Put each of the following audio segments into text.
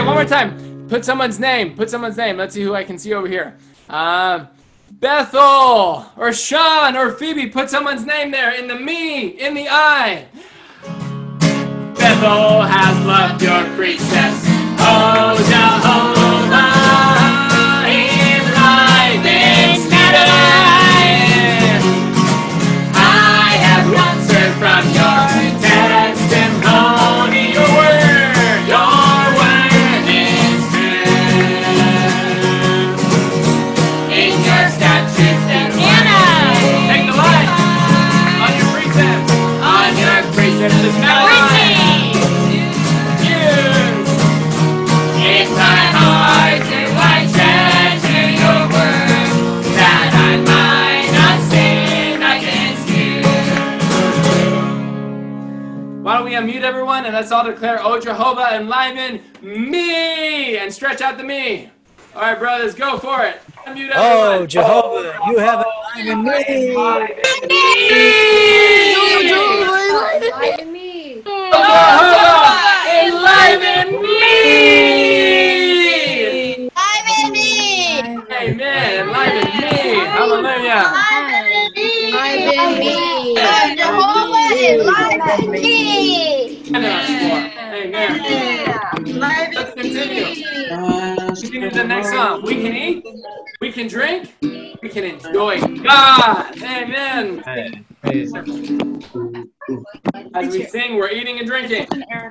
one more time. Put someone's name. Put someone's name. Let's see who I can see over here. Bethel or Sean or Phoebe. Put someone's name there in the me, in the I. Bethel has loved your precepts. Oh, Jehovah, in life it's life. I have answered from your testimony. Your word is true. In your statutes and ordinances. Take the light on your precepts. On your precepts is no light. Why don't we unmute everyone and let's all declare, "Oh Jehovah, enliven me," and stretch out the me. All right, brothers, go for it. Unmute everyone. Oh Jehovah, you have enlivened me. Enliven me. Jehovah, enliven me. Enliven me. Amen. Enliven me. Hallelujah. Enliven me. Jehovah, enliven me. Amen. Let's continue. Continue to the next song. We can eat, we can drink, we can enjoy God. Amen. As we sing, we're eating and drinking.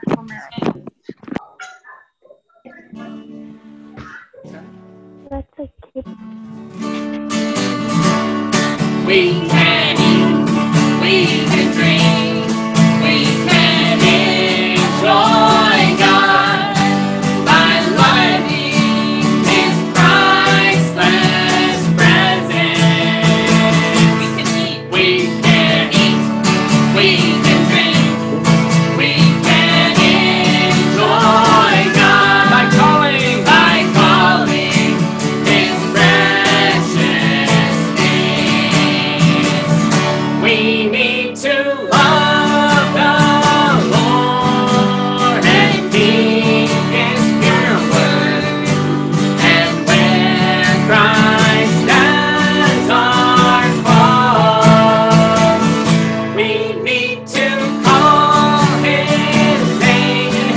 We can eat, we can drink, we can enjoy God by loving His priceless presence. We can eat, we can drink, we can enjoy God by calling His precious name. We need to love the Lord and keep His pure word. And when Christ as our cause, we need to call His name in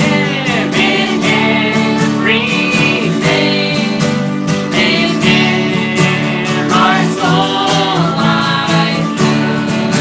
everything. In Him our soul lies true.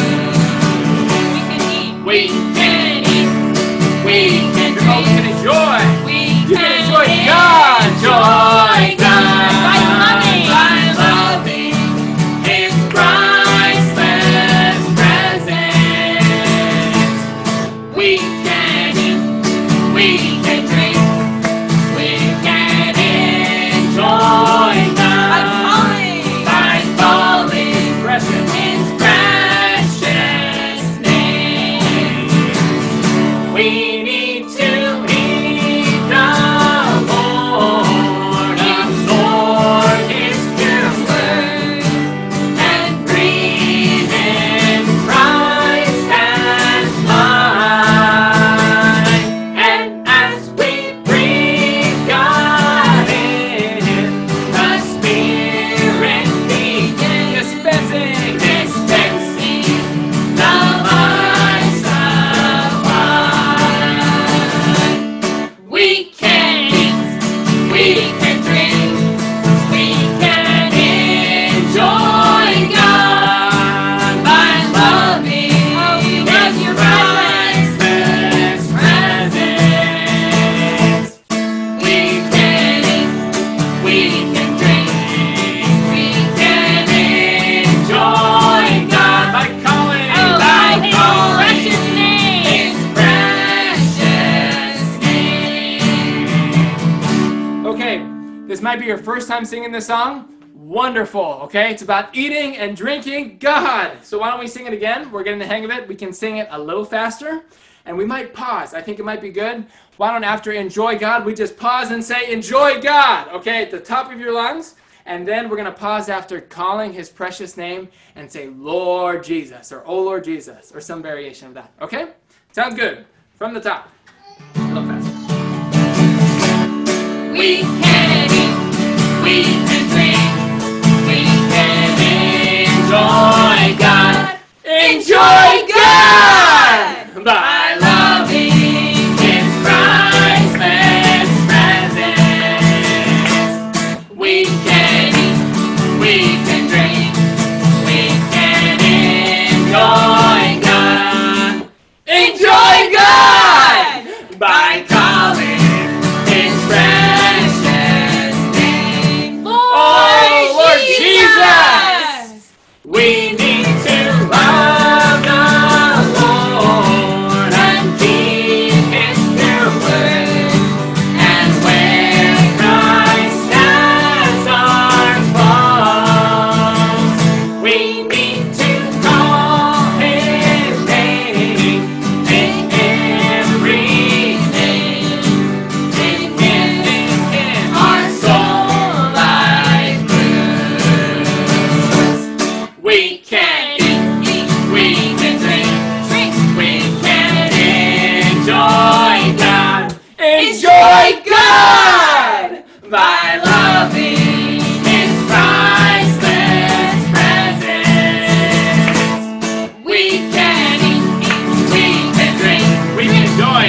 We can eat, we can enjoy. You can enjoy God, joy, God, by loving His priceless presence. We can eat, we can drink, we can enjoy God by calling His precious name. We need to eat the Lord, absorb His pure word, and breathe in Christ as life. And as we breathe God in, the Spirit begins dispensing the lives of life. We can eat, we can drink, we can enjoy God by loving His priceless presence. We can eat, we can drink, we can enjoy God by calling His precious name. Okay, this might be your first time singing this song. Wonderful, okay? It's about eating and drinking God. So why don't we sing it again? We're getting the hang of it. We can sing it a little faster, and we might pause. I think it might be good. Why don't after enjoy God, we just pause and say, enjoy God, okay, at the top of your lungs. And then we're going to pause after calling His precious name and say, Lord Jesus, or Oh Lord Jesus, or some variation of that, okay? Sounds good. From the top. A little faster. We can eat, we can drink, we can enjoy God. Enjoy God by loving His priceless presence. We can eat, we can drink, we can enjoy God. Enjoy God by calling His precious name. Oh, Lord Jesus! We need to love the Lord and keep His pure word. And when Christ as our cause, we need to call His name in everything. In our soul like fruits. We can eat, we can drink, we can enjoy God. Enjoy God by loving His priceless presence. We can eat, we can drink, we can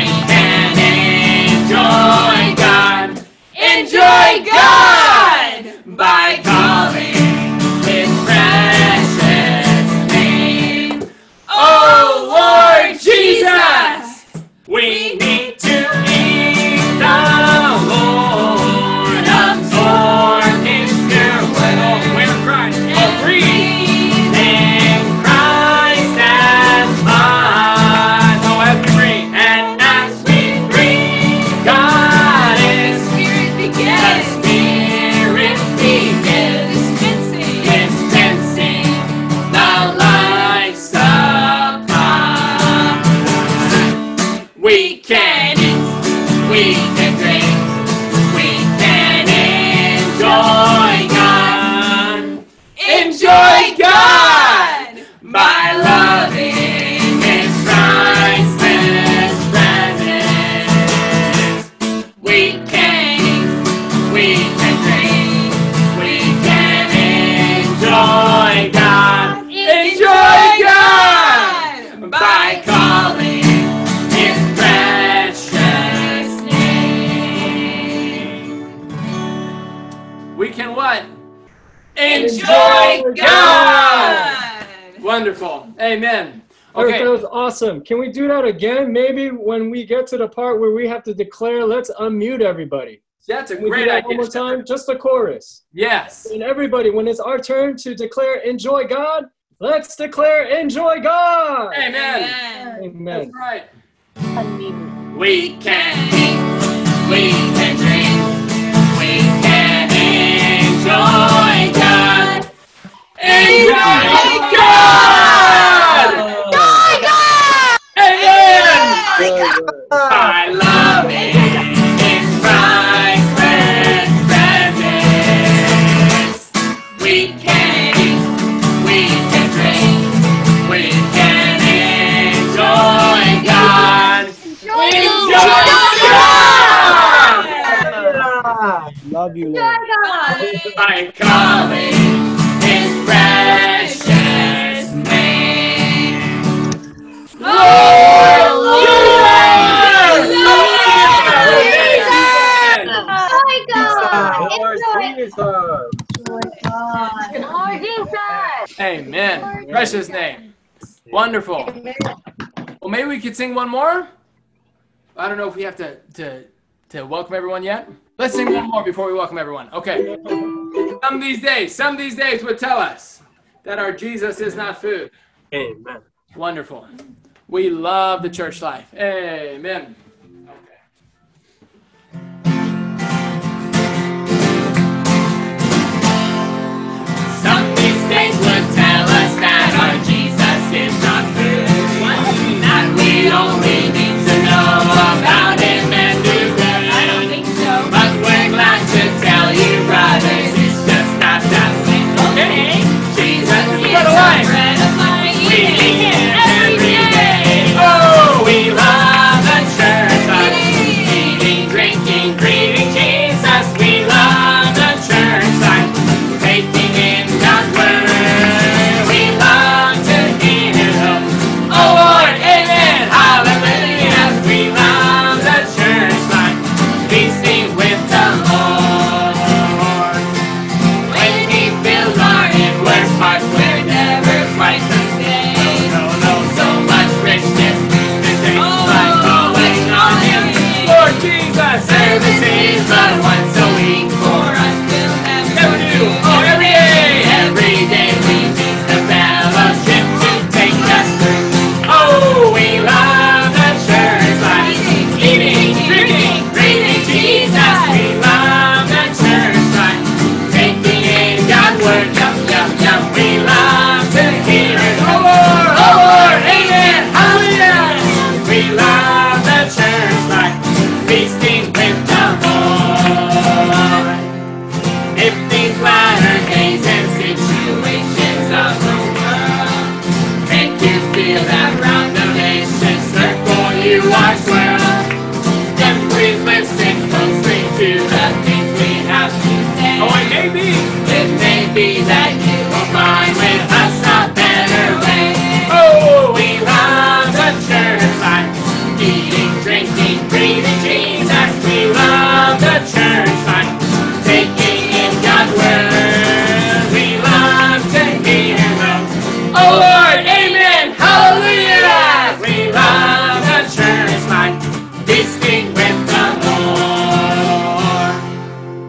enjoy God. Enjoy God by calling His precious name. Oh, Lord Jesus, we need to eat the Lord, absorb His pure word. Oh, we're Christ. Oh, breathe in Christ as blood. Oh, as we breathe, and as we breathe, God is Spirit begins. The Spirit begins dispensing the life supply. We can eat, we can drink, we can enjoy God. Enjoy God by loving His priceless presence. We can eat, we can drink, we can enjoy God. Enjoy God by calling His precious name. We can what? Enjoy God. Wonderful. Amen. Okay. Okay. That was awesome. Can we do that again? Maybe when we get to the part where we have to declare, let's unmute everybody. That's a Can we do great that one idea. more time? Just the chorus. Yes. And everybody, when it's our turn to declare enjoy God, let's declare enjoy God. Amen. Amen. That's right. Unmute. We can eat, we can drink, we can enjoy God. Enjoy God! Amen! By loving His priceless presence. We can eat, we can drink, we can enjoy God. Enjoy God! Love you, Lord. By calling His precious name. Lord Jesus! Enjoy God. Lord Enjoy. Jesus. Amen. Precious name. Wonderful. Well, maybe we could sing one more. I don't know if we have to welcome everyone yet. Let's sing one more before we welcome everyone. Okay. Some of these days would tell us that our Jesus is not food. Amen. Wonderful. We love the church life. Amen. Okay. Some of these days would tell us that our Jesus is not food. That we only need to know about Him and do good. I don't think so. But we're glad to tell you, brothers, it's just not that way. Okay? Jesus is the bread of life. We eat Him every day. Oh, we love the church.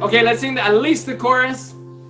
Okay, let's sing at least the chorus.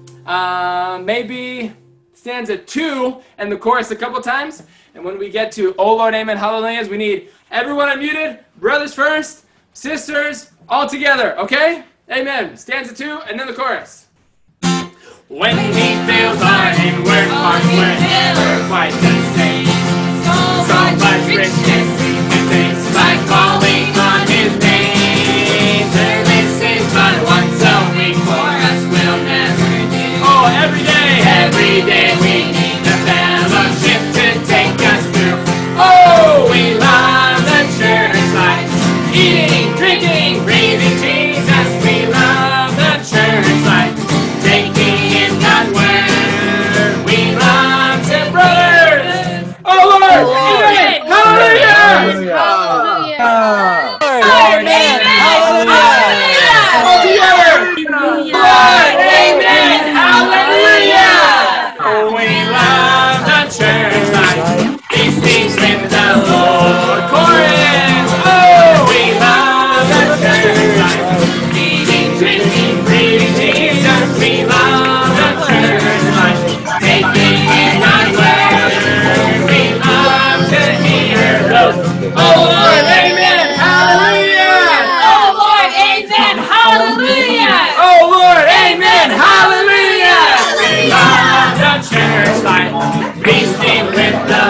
Maybe stanza 2 and the chorus a couple times. And when we get to Oh Lord, Amen, Hallelujahs, we need everyone unmuted, brothers first, sisters, all together, okay? Amen. Stanza 2 and then the chorus. When he feels hard and work hard, we're never quite the same. So much richness we can taste by calling on his name. Service is but once a week for us, we'll never do. Oh, every day we need the fellowship to take us through. Oh, we love the church life, eating, drinking, breathing Jesus. We love the church life, taking in God's word. We love to brothers. Oh Lord, amen, hallelujah. Hallelujah. Amen. Hallelujah. All together. Lord, amen, hallelujah. Oh, we love the church life, feasting with the Lord. Chorus. Oh, we love the church life, eating, drinking, breathing Jesus. We love the church life, taking in God's word. We love to hear those. Oh Lord, amen, hallelujah. Oh Lord, amen, hallelujah. Oh Lord, amen, hallelujah. We love the church life, feasting with the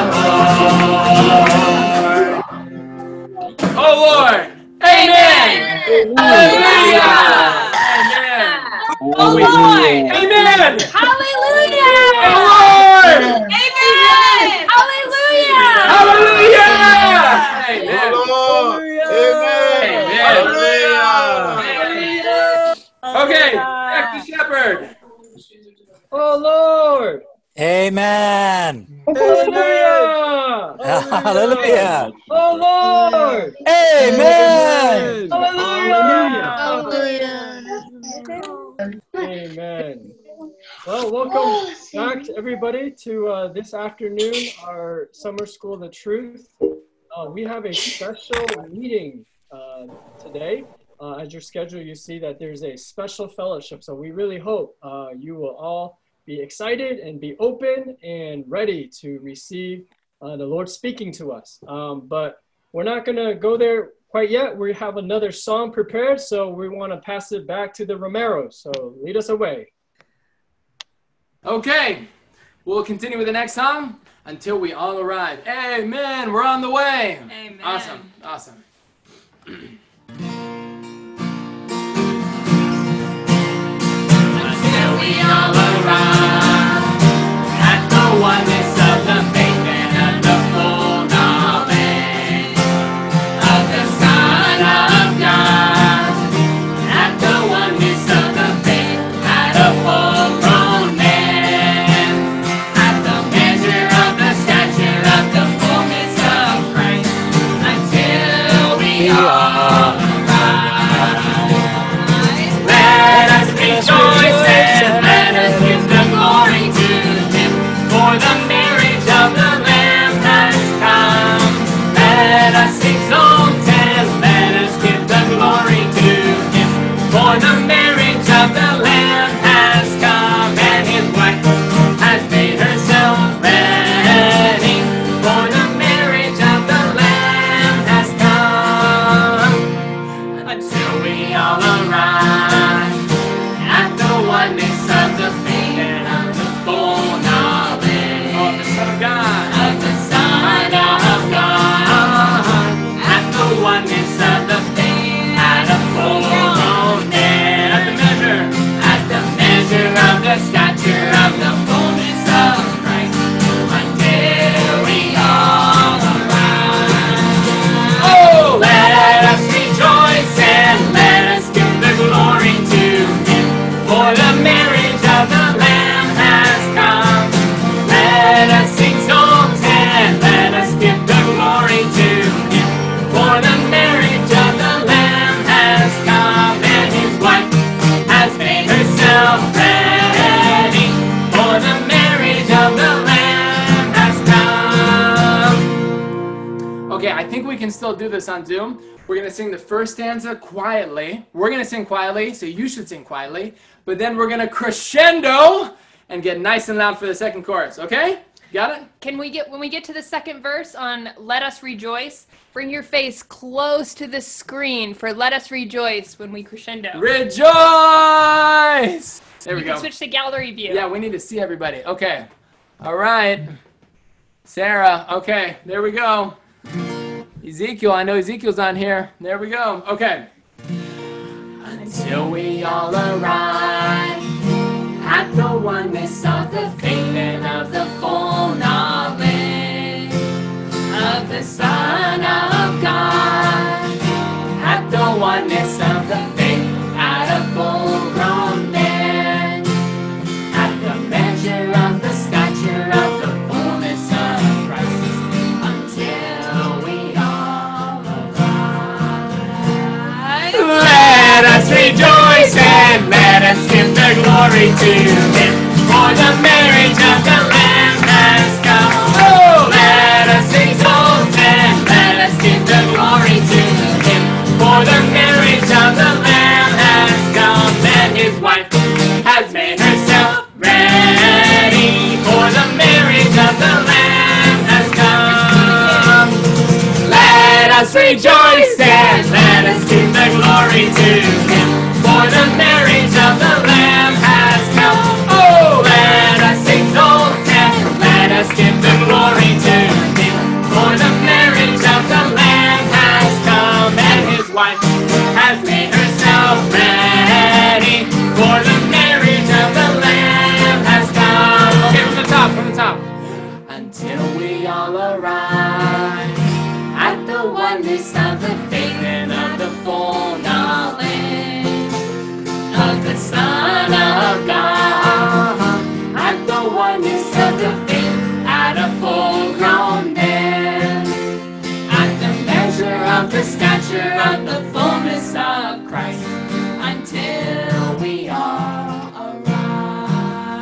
Lord. Oh Lord, amen, hallelujah. Amen. Oh Lord, Amen. hallelujah. Oh Lord, Amen, hallelujah. hallelujah. Amen. Amen. Okay, back to Shepherd. Oh Lord. Amen. Hallelujah. Hallelujah. Oh Lord. Amen. Hallelujah. Amen. Well, welcome back everybody to this afternoon, our summer school, The Truth. We have a special meeting today. As your schedule, you see that there's a special fellowship. So we really hope you will all be excited and be open and ready to receive the Lord speaking to us. But we're not going to go there quite yet. We have another song prepared, so we want to pass it back to the Romeros. So lead us away. Okay, we'll continue with the next song until we all arrive. Amen. We're on the way. Amen. Awesome. Awesome. Until we all arrive at the oneness of the faith and of the full knowledge of the Son of God, at the oneness of the faith, at a full-grown man, at the measure of the stature of the fullness of Christ, until we all arrive. Let us rejoice and let us give the glory to Him, for the marriage of the Lamb has come. Let us exalt and let us give the glory to Him, for the marriage of the Lamb has come, and His wife has made herself ready, for the marriage of the Lamb has come. Until we all arrive at the oneness of the faith and of the full knowledge of the Son of God, at the oneness of the faith, at a full-grown man, at the measure of the stature of the fullness of Christ, until we all arrive. Oh, let us rejoice and let us give still do this on Zoom. We're going to sing the first stanza quietly. We're going to sing quietly, so you should sing quietly. But then we're going to crescendo and get nice and loud for the second chorus, okay? Got it? When we get to the second verse on Let Us Rejoice, bring your face close to the screen for Let Us Rejoice when we crescendo. Rejoice! There we You go. can switch to gallery view. Yeah, we need to see everybody. Okay. All right. Sarah, okay, there we go. Ezekiel, I know Ezekiel's on here. There we go. Okay. Until we all arrive at the oneness of the faith and of the full knowledge of the Son of God, at the oneness of the faith, at a full-grown man, at the measure of the stature of the fullness of Christ, until we all arrive. Let us rejoice and let us give the glory to Him, for the marriage of the Lamb has come. Oh, let us exalt and let us give the glory to Him, for the marriage of the Lamb has come, and His wife has made herself ready, for the marriage of the Lamb has come. Let us rejoice and let us give the glory to Him, for the marriage of the Lamb has come. Oh, let us exalt and let us give the glory to Him, for the marriage of the Lamb has come, and His wife has made herself ready, for the marriage of the Lamb has come. Okay, from the top. Until we all arrive at the oneness of the faith and of the full knowledge of the Son of God, at the oneness of the faith, at a full-grown man, at the measure of the stature of the fullness of Christ, until we all arrive.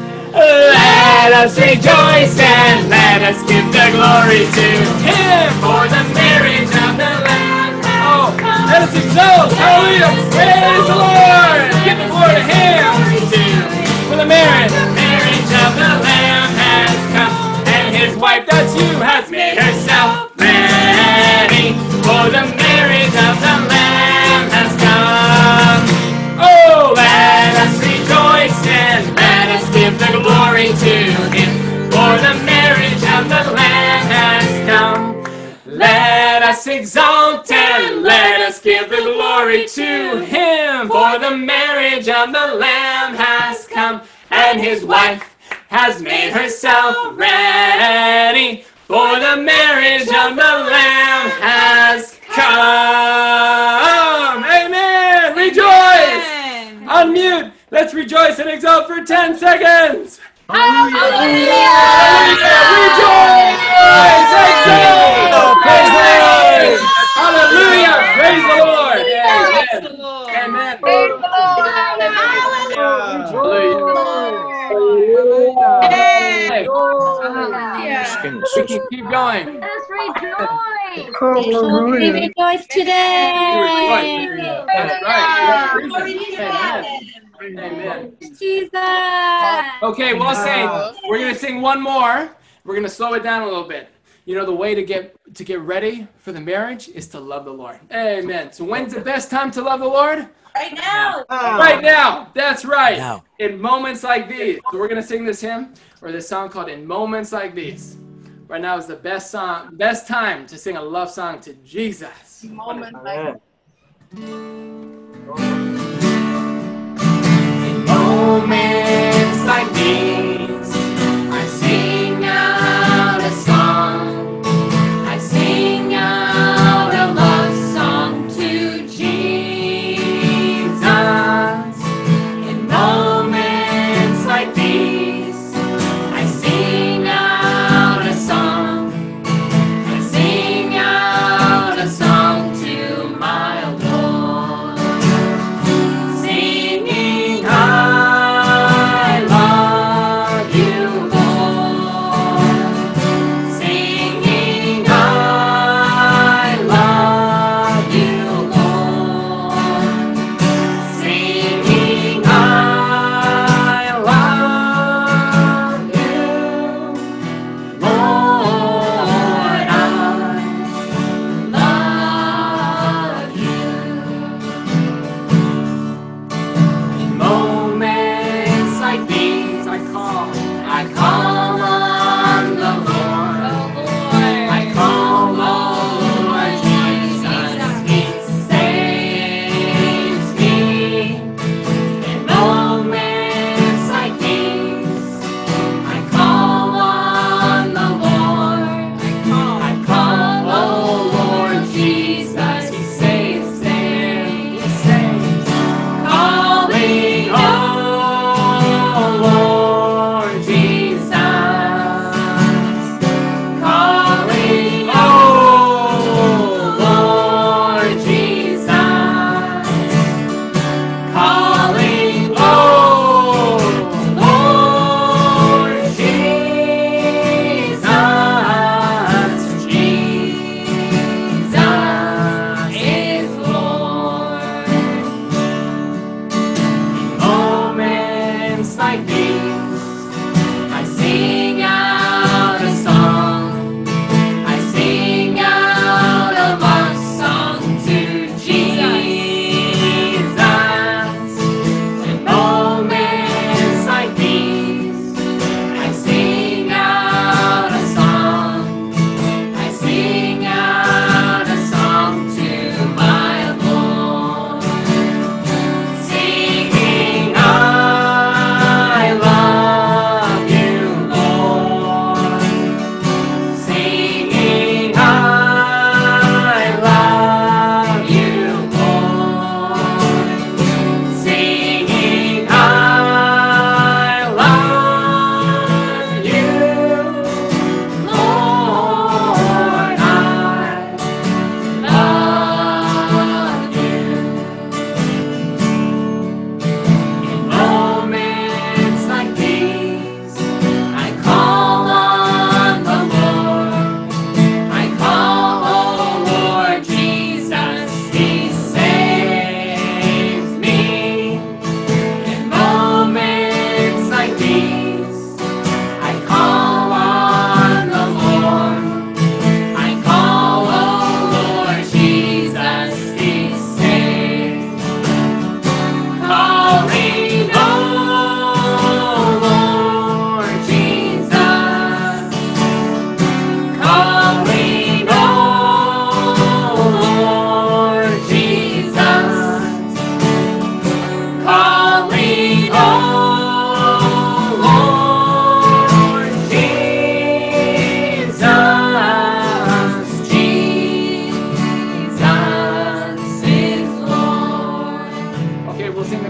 Let us rejoice and let us give the glory to Him, for the marriage of the Lamb. Oh, let us exalt, hallelujah, praise the Lord, give the glory to Him, for the marriage of the Lamb has come, and His wife, that's you, has made herself ready, for the marriage of the Lamb has come. Oh, let us rejoice and let us give the glory to Him, for the marriage of the Lamb has come. Let us exalt and let us give the glory to Him, for the marriage of the Lamb has come, and His wife has made herself ready, for the marriage of the Lamb has come. Amen. Rejoice. Unmute. Let's rejoice and exalt for 10 seconds. Hallelujah! Rejoice! Exalt! Praise the Lord! Hallelujah! Praise the Lord! Amen. Praise the Lord! We can keep going. Let's rejoice! We rejoice today. That's right. Glory to God. Amen. Jesus. Okay, well, saints, we're gonna sing one more. We're gonna slow it down a little bit. You know, the way to get ready for the marriage is to love the Lord. Amen. So when's the best time to love the Lord? Right now! Right now. That's right. Now. In moments like these. So we're gonna sing this hymn or this song called "In Moments Like These." Right now is the best time to sing a love song to Jesus. Moment like Moments like these, I sing out a song. I sing out a love song to Jesus. In moments like these, I sing out a song. I sing out a song to my Lord.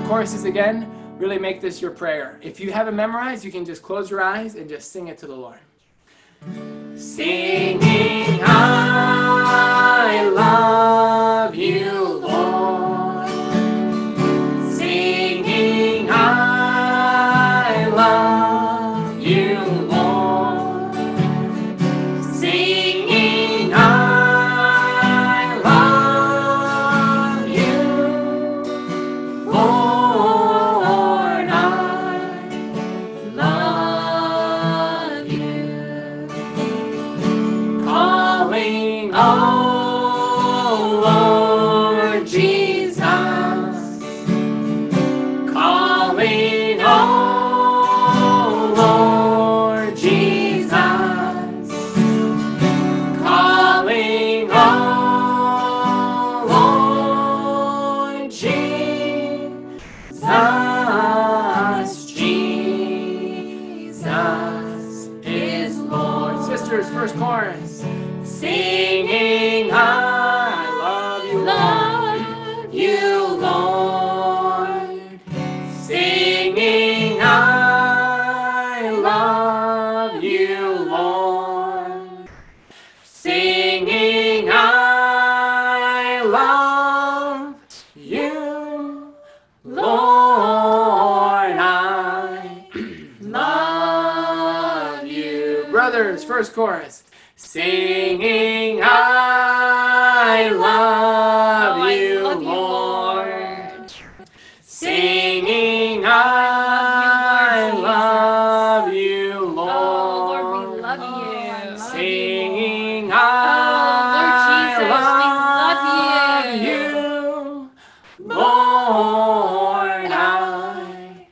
choruses again, really make this your prayer. If you have it memorized, you can just close your eyes and just sing it to the Lord. Singing, I love you, Lord. Singing, I love you, Lord. Singing, I love you, Lord. I love you. Calling, oh Lord Jesus. Calling, oh Lord Jesus. Calling, oh Lord Jesus. Jesus is Lord. Sisters, first chorus. Singing, I love you, love you, Lord. Singing, I love you, Lord. Singing, I love you, Lord. I love you. Brothers, first chorus. Singing, I love you, Lord. Singing, I love you, Lord. Oh, Lord, we love you. Singing, Lord I Jesus, we love love you, Lord. I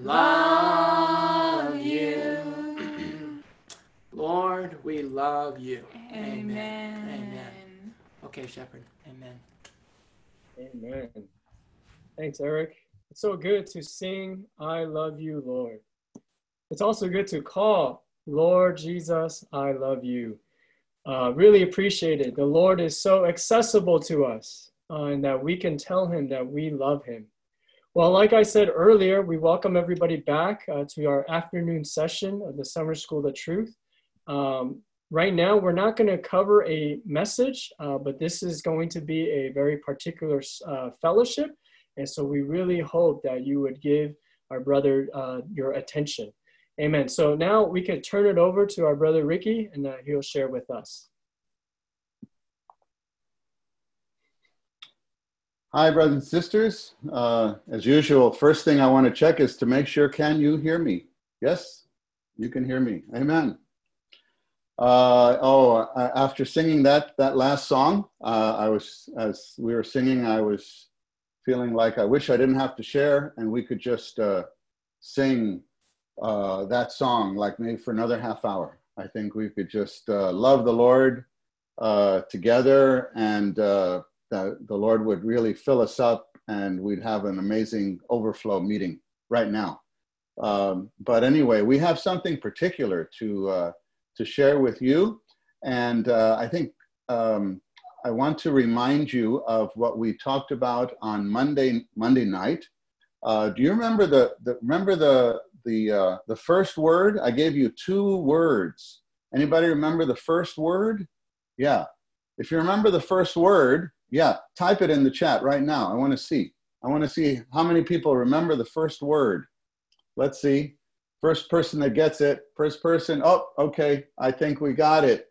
love you. Lord, we love you. Amen. Amen. Okay, Shepherd. Amen. Amen. Thanks, Eric. It's so good to sing, I love you, Lord. It's also good to call, Lord Jesus, I love you. Really appreciate it. The Lord is so accessible to us, and that we can tell him that we love him. Well, like I said earlier, we welcome everybody back to our afternoon session of the Summer School of Truth. Right now, we're not going to cover a message, but this is going to be a very particular fellowship. And so we really hope that you would give our brother your attention. Amen. So now we can turn it over to our brother Ricky, and he'll share with us. Hi, brothers and sisters. As usual, first thing I want to check is to make sure, can you hear me? Yes, you can hear me. Amen. After singing that last song, as we were singing, I was feeling like I wish I didn't have to share, and we could just sing that song like maybe for another half hour. I think we could just love the Lord together, and the Lord would really fill us up, and we'd have an amazing overflow meeting right now. But anyway, we have something particular to share with you, and I think I want to remind you of what we talked about on Monday night. Do you remember the first word? I gave you 2 words. Anybody remember the first word? Yeah. If you remember the first word, yeah, type it in the chat right now. I want to see how many people remember the first word. Let's see. First person that gets it. First person. Oh, okay. I think we got it.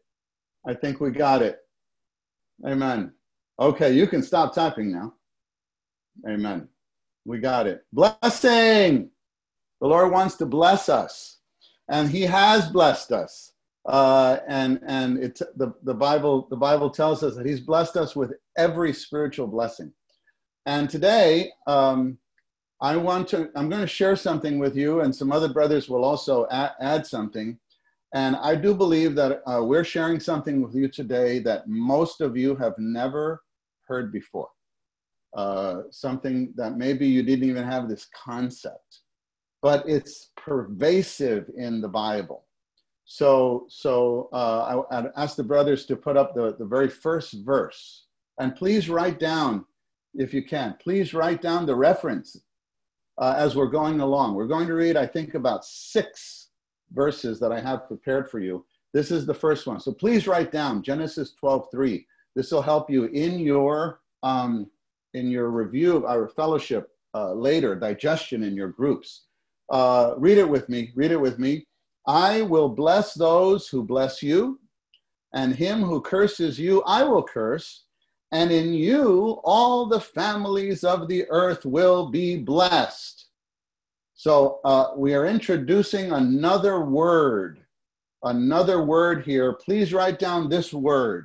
Amen. Okay, you can stop typing now. Amen. We got it. Blessing. The Lord wants to bless us, and He has blessed us. And it's the Bible tells us that He's blessed us with every spiritual blessing. And today, I'm going to share something with you, and some other brothers will also add something. And I do believe that we're sharing something with you today that most of you have never heard before. Something that maybe you didn't even have this concept, but it's pervasive in the Bible. So I'd ask the brothers to put up the very first verse. And please write down, if you can, please write down the reference. as we're going along. We're going to read, I think, about 6 verses that I have prepared for you. This is the first one. So please write down Genesis 12:3. This will help you in your review of our fellowship later, digestion in your groups. Read it with me. Read it with me. I will bless those who bless you, and him who curses you, I will curse. And in you, all the families of the earth will be blessed. So we are introducing another word here. Please write down this word,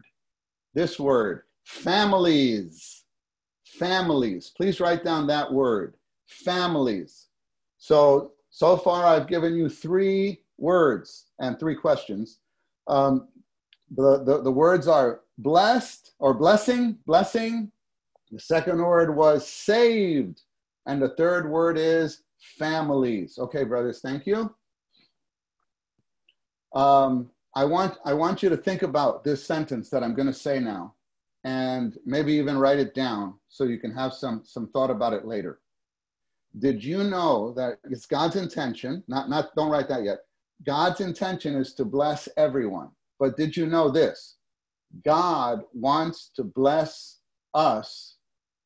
families. Families. Please write down that word, families. So far I've given you 3 words and 3 questions. The words are blessed or blessing. The second word was saved. And the third word is families. Okay, brothers, thank you. I want you to think about this sentence that I'm going to say now, and maybe even write it down so you can have some thought about it later. Did you know that it's God's intention, don't write that yet. God's intention is to bless everyone. But did you know this? God wants to bless us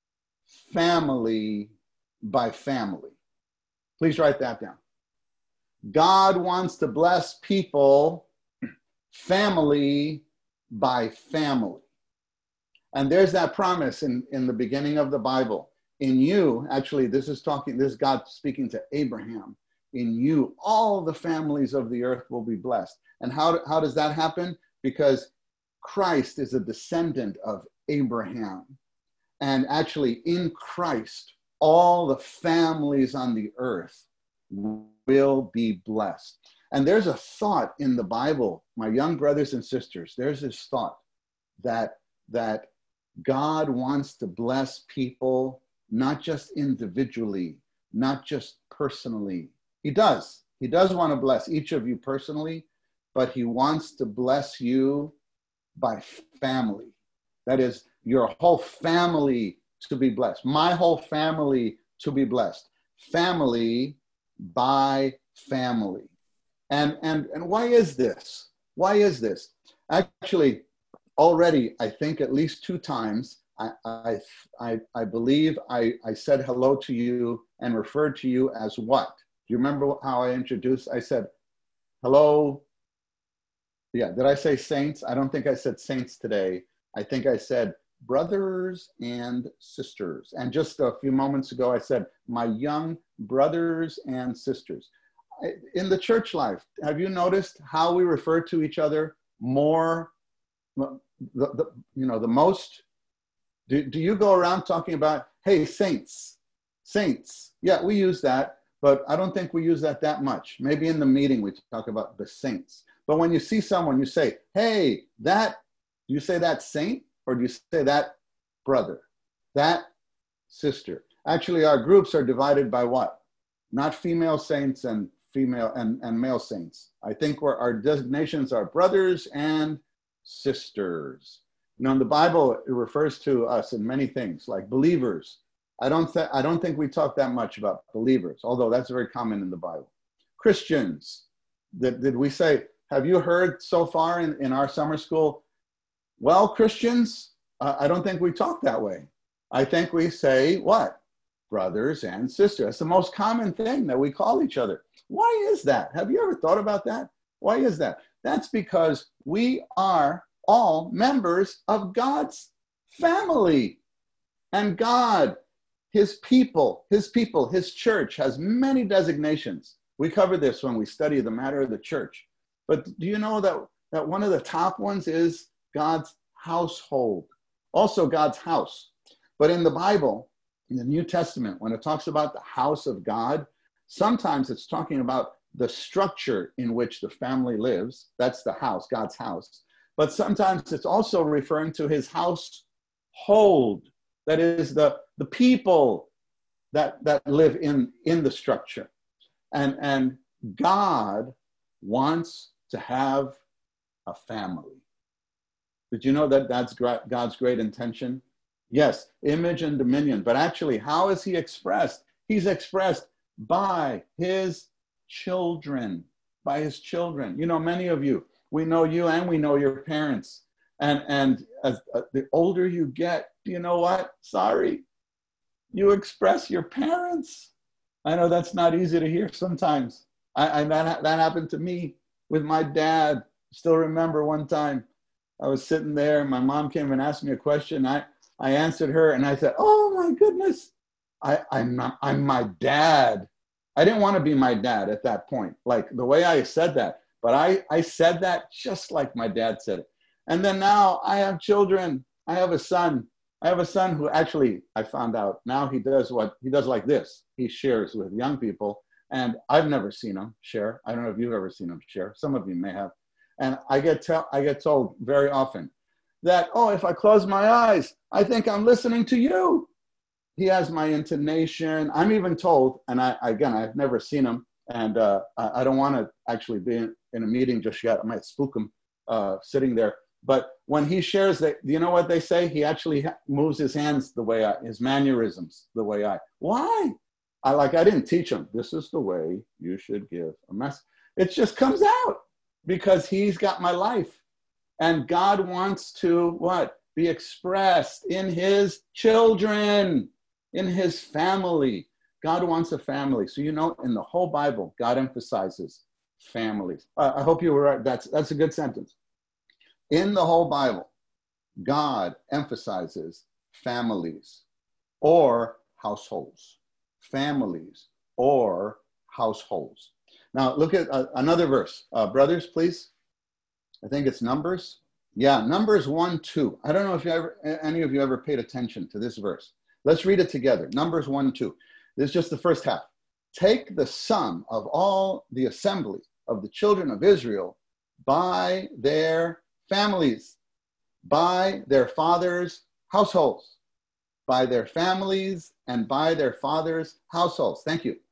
family by family. Please write that down. God wants to bless people family by family. And there's that promise in the beginning of the Bible. In you, actually, this is God speaking to Abraham. In you, all the families of the earth will be blessed. And how does that happen? Because Christ is a descendant of Abraham. And actually, in Christ, all the families on the earth will be blessed. And there's a thought in the Bible, my young brothers and sisters, there's this thought that God wants to bless people, not just individually, not just personally. He does want to bless each of you personally, but he wants to bless you by family. That is, your whole family to be blessed. My whole family to be blessed. Family by family. And why is this? Why is this? Actually, already, I think at least 2 times, I believe I said hello to you and referred to you as what? Do you remember how I introduced? I said, hello. Yeah, did I say saints? I don't think I said saints today. I think I said brothers and sisters. And just a few moments ago, I said, my young brothers and sisters. In the church life, have you noticed how we refer to each other more, the most? Do you go around talking about, hey, saints? Yeah, we use that, but I don't think we use that much. Maybe in the meeting we talk about the saints. But when you see someone, you say, hey, do you say that saint? Or do you say that brother, that sister? Actually, our groups are divided by what? Not female saints and female and male saints. I think our designations are brothers and sisters. You know, in the Bible, it refers to us in many things, like believers. I don't think we talk that much about believers, although that's very common in the Bible. Christians, did we say, have you heard so far in our summer school, well, Christians, I don't think we talk that way. I think we say what? Brothers and sisters. That's the most common thing that we call each other. Why is that? Have you ever thought about that? Why is that? That's because we are all members of God's family. And God, his people, his church has many designations. We cover this when we study the matter of the church. But do you know that one of the top ones is God's household, also God's house. But in the Bible, in the New Testament, when it talks about the house of God, sometimes it's talking about the structure in which the family lives. That's the house, God's house. But sometimes it's also referring to his household. That is the people that live in the structure. And God wants to have a family. Did you know that that's God's great intention? Yes, image and dominion. But actually, how is he expressed? He's expressed by his children. By his children. You know, many of you, we know you and we know your parents. And as the older you get, do you know what? Sorry, you express your parents. I know that's not easy to hear sometimes. That happened to me with my dad. Still remember one time I was sitting there, my mom came and asked me a question. I answered her and I said, oh my goodness, I'm my dad. I didn't want to be my dad at that point, like the way I said that, but I said that just like my dad said it. And then now I have children. I have a son. I have a son who actually, I found out now he does like this. He shares with young people, and I've never seen him share. I don't know if you've ever seen him share. Some of you may have. And I get told very often that, oh, if I close my eyes, I think I'm listening to you. He has my intonation. I'm even told, and I've never seen him, and I don't want to actually be in a meeting just yet. I might spook him sitting there. But when he shares that, do you know what they say? He actually moves his hands the way his mannerisms the way Why? I didn't teach him. This is the way you should give a message. It just comes out because he's got my life. And God wants to what? Be expressed in his children, in his family. God wants a family. So, you know, in the whole Bible, God emphasizes families. I hope you were right. That's a good sentence. In the whole Bible, God emphasizes families or households. Families or households. Now, look at another verse. Brothers, please. I think it's Numbers. Yeah, Numbers 1:2. I don't know if any of you ever paid attention to this verse. Let's read it together. Numbers 1:2. This is just the first half. Take the sum of all the assembly of the children of Israel by their families, by their fathers' households, by their families and by their fathers' households. Thank you.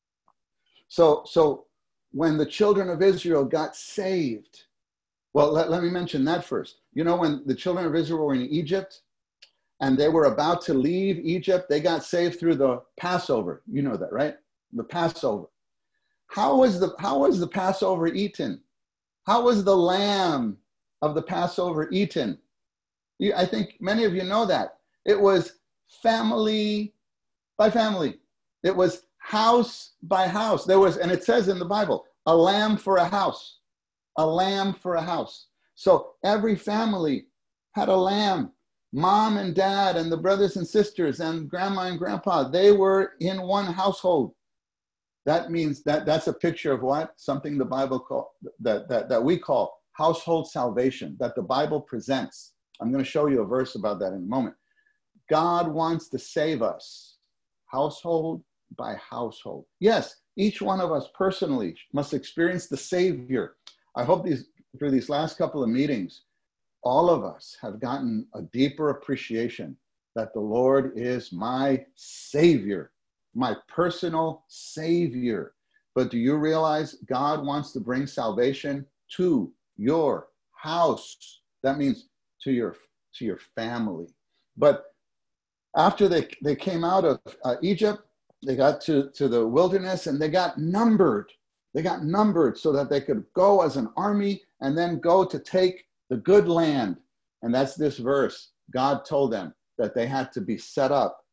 So when the children of Israel got saved, well, let me mention that first. You know, when the children of Israel were in Egypt and they were about to leave Egypt, they got saved through the Passover. You know that, right? The Passover. How was the Passover eaten? How was the lamb of the Passover eaten? I think many of you know that. It was family by family. It was house by house. There was, and it says in the Bible, a lamb for a house. A lamb for a house. So every family had a lamb. Mom and dad and the brothers and sisters and grandma and grandpa, they were in one household. That means that's a picture of what? Something the Bible that we call household salvation, that the Bible presents. I'm going to show you a verse about that in a moment. God wants to save us, household by household. Yes, each one of us personally must experience the Savior. I hope through these last couple of meetings, all of us have gotten a deeper appreciation that the Lord is my Savior, my personal Savior. But do you realize God wants to bring salvation to your house? That means to your family. But after they came out of Egypt, they got to the wilderness and they got numbered. They got numbered so that they could go as an army and then go to take the good land. And that's this verse. God told them that they had to be set up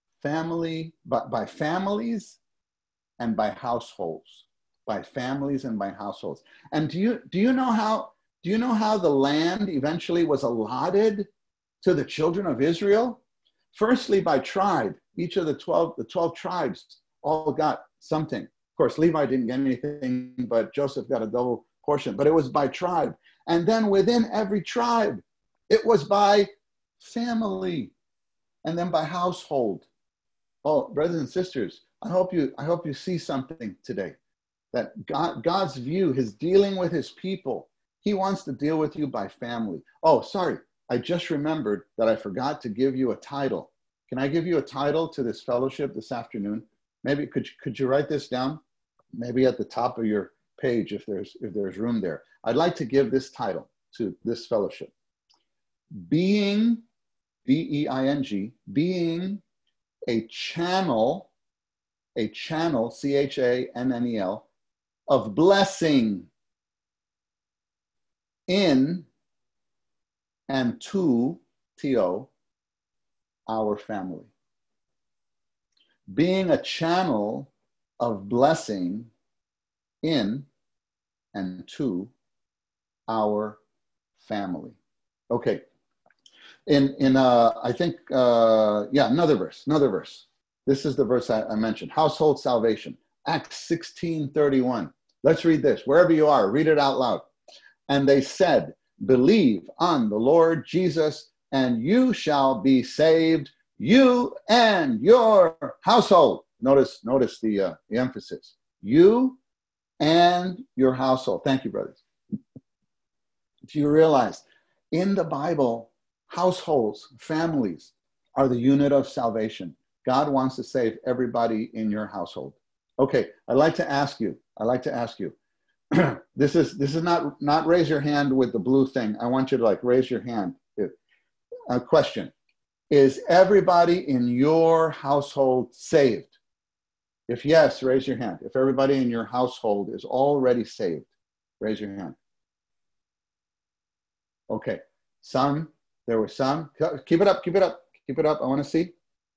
by families and by households. By families and by households. And do you know how the land eventually was allotted to the children of Israel? Firstly, by tribe. Each of the 12 tribes all got something. Of course, Levi didn't get anything, but Joseph got a double portion. But it was by tribe. And then within every tribe, it was by family. And then by household. Oh, brothers and sisters, I hope you see something today. That God's view, his dealing with his people, he wants to deal with you by family. Oh, sorry. I just remembered that I forgot to give you a title. Can I give you a title to this fellowship this afternoon? Maybe could you write this down? Maybe at the top of your page if there's room there. I'd like to give this title to this fellowship. Being, B-E-I-N-G, being a channel a channel, C-H-A-N-N-E-L, of blessing in and to, T-O, our family. Being a channel of blessing in and to our family. Okay. I think, another verse. This is the verse I mentioned. Household salvation. Acts 16:31. Let's read this. Wherever you are, read it out loud. And they said, believe on the Lord Jesus, and you shall be saved, you and your household. Notice the emphasis. You and your household. Thank you, brothers. If you realize, in the Bible, households, families are the unit of salvation. God wants to save everybody in your household. Okay, I'd like to ask you. This is not raise your hand with the blue thing. I want you to raise your hand. A question. Is everybody in your household saved? If yes, raise your hand. If everybody in your household is already saved, raise your hand. Okay, there were some. Keep it up. I want to see.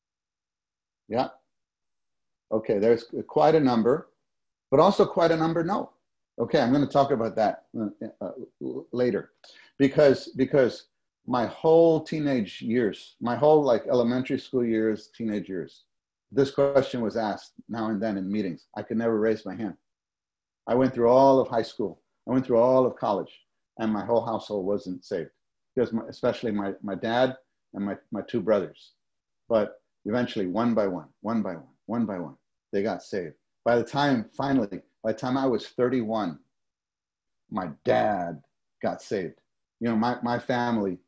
Yeah. Okay, there's quite a number, but also quite a number no. Okay, I'm going to talk about that later, because my whole teenage years, my whole elementary school years, teenage years, this question was asked now and then in meetings. I could never raise my hand. I went through all of high school. I went through all of college, and my whole household wasn't saved, because especially my dad and my two brothers. But eventually, one by one, they got saved. By the time I was 31, my dad got saved. You know, my family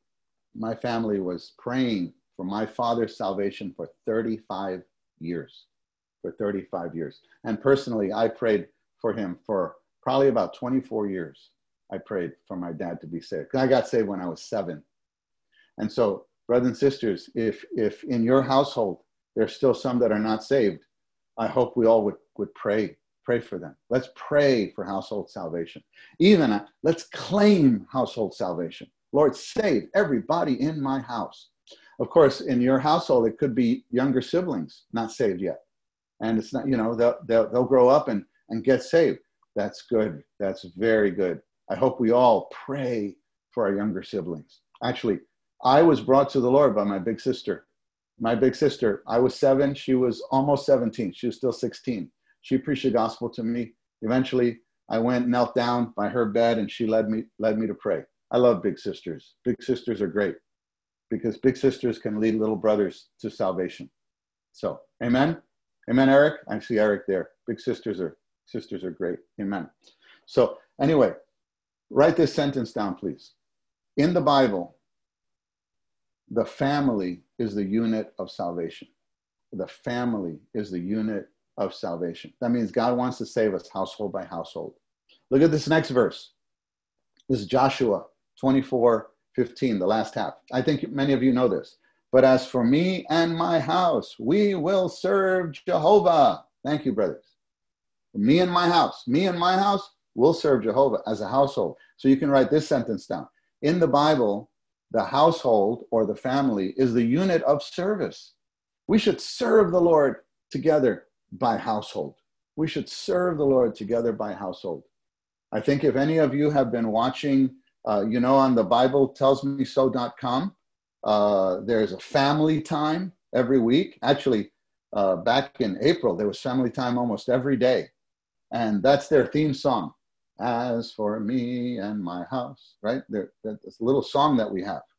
was praying for my father's salvation for 35 years. And personally, I prayed for him for probably about 24 years. I prayed for my dad to be saved. I got saved when I was 7. And so, brothers and sisters, if in your household there's still some that are not saved, I hope we all would pray for them. Let's pray for household salvation. Even let's claim household salvation. Lord, save everybody in my house. Of course, in your household, it could be younger siblings not saved yet. And it's not, they'll grow up and get saved. That's good. That's very good. I hope we all pray for our younger siblings. Actually, I was brought to the Lord by my big sister. I was 7. She was almost 17. She was still 16. She preached the gospel to me. Eventually, I went, knelt down by her bed, and she led me to pray. I love big sisters. Big sisters are great because big sisters can lead little brothers to salvation. So, amen. Amen, Eric. I see Eric there. Big sisters are great. Amen. So, anyway, write this sentence down, please. In the Bible, the family is the unit of salvation. The family is the unit of salvation. That means God wants to save us household by household. Look at this next verse. This is Joshua 24:15, the last half. I think many of you know this. But as for me and my house, we will serve Jehovah. Thank you, brothers. Me and my house will serve Jehovah as a household. So you can write this sentence down. In the Bible, the household or the family is the unit of service. We should serve the Lord together by household. We should serve the Lord together by household. I think if any of you have been watching, on the BibleTellsMeSo.com, there's a family time every week. Actually, back in April, there was family time almost every day. And that's their theme song. As for me and my house, right? That's a little song that we have.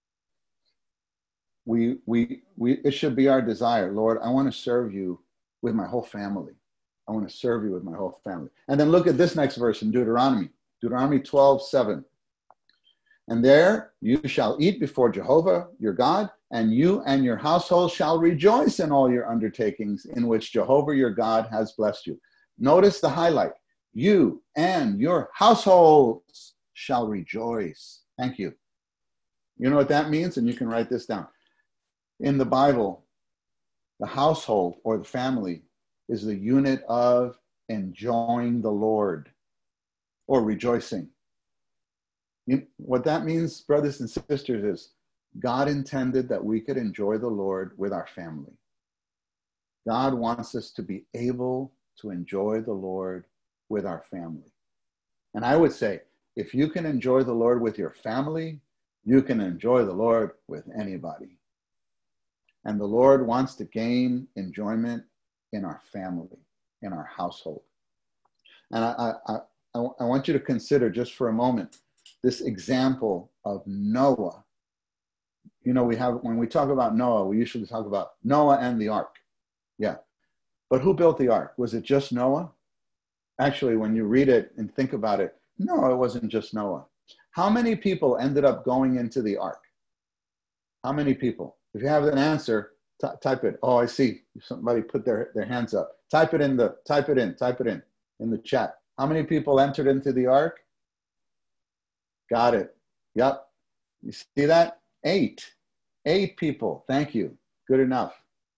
It should be our desire. Lord, I want to serve you with my whole family. I want to serve you with my whole family. And then look at this next verse in Deuteronomy 12:7. And there you shall eat before Jehovah your God, and you and your household shall rejoice in all your undertakings in which Jehovah your God has blessed you. Notice the highlight. You and your households shall rejoice. Thank you. You know what that means? And you can write this down. In the Bible, the household or the family is the unit of enjoying the Lord or rejoicing. What that means, brothers and sisters, is God intended that we could enjoy the Lord with our family. God wants us to be able to enjoy the Lord with our family. And I would say, if you can enjoy the Lord with your family, you can enjoy the Lord with anybody. And the Lord wants to gain enjoyment in our family, in our household. And I want you to consider just for a moment this example of Noah. You know, when we talk about Noah, we usually talk about Noah and the ark. Yeah. But who built the ark? Was it just Noah? Actually, when you read it and think about it, no, it wasn't just Noah. How many people ended up going into the ark? How many people? If you have an answer, type it. Oh, I see. Somebody put their hands up. Type it in the chat. How many people entered into the ark? Got it. Yep. You see that? 8. 8 people. Thank you. Good enough.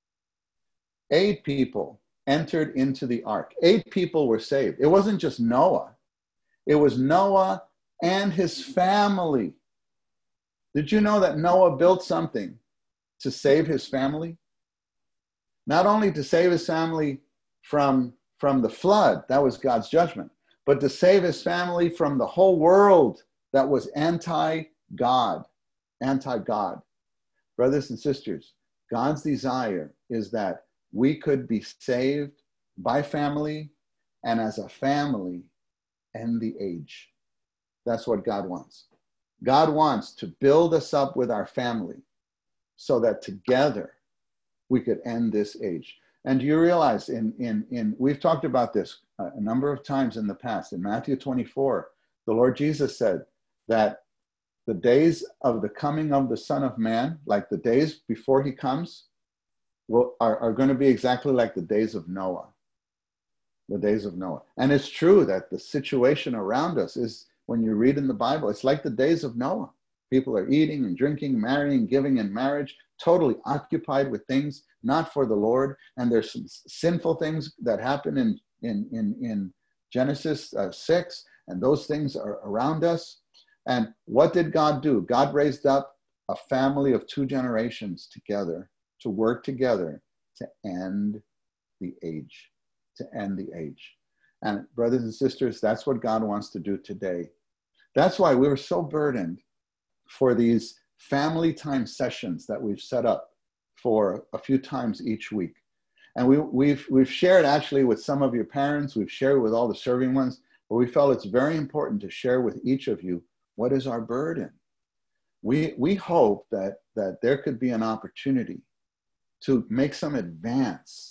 8 people entered into the ark. 8 people were saved. It wasn't just Noah. It was Noah and his family. Did you know that Noah built something to save his family? Not only to save his family from the flood, that was God's judgment, but to save his family from the whole world that was anti-God. Anti-God. Brothers and sisters, God's desire is that we could be saved by family, and as a family, end the age. That's what God wants. God wants to build us up with our family so that together we could end this age. And do you realize we've talked about this a number of times in the past. In Matthew 24, the Lord Jesus said that the days of the coming of the Son of Man, like the days before he comes, are going to be exactly like the days of Noah. The days of Noah. And it's true that the situation around us is, when you read in the Bible, it's like the days of Noah. People are eating and drinking, marrying, giving in marriage, totally occupied with things not for the Lord. And there's some sinful things that happen in Genesis 6, and those things are around us. And what did God do? God raised up a family of 2 generations together to work together to end the age. To end the age. And brothers and sisters, that's what God wants to do today. That's why we were so burdened for these family time sessions that we've set up for a few times each week. And we've shared actually with some of your parents, we've shared with all the serving ones, but we felt it's very important to share with each of you what is our burden. We hope that there could be an opportunity to make some advance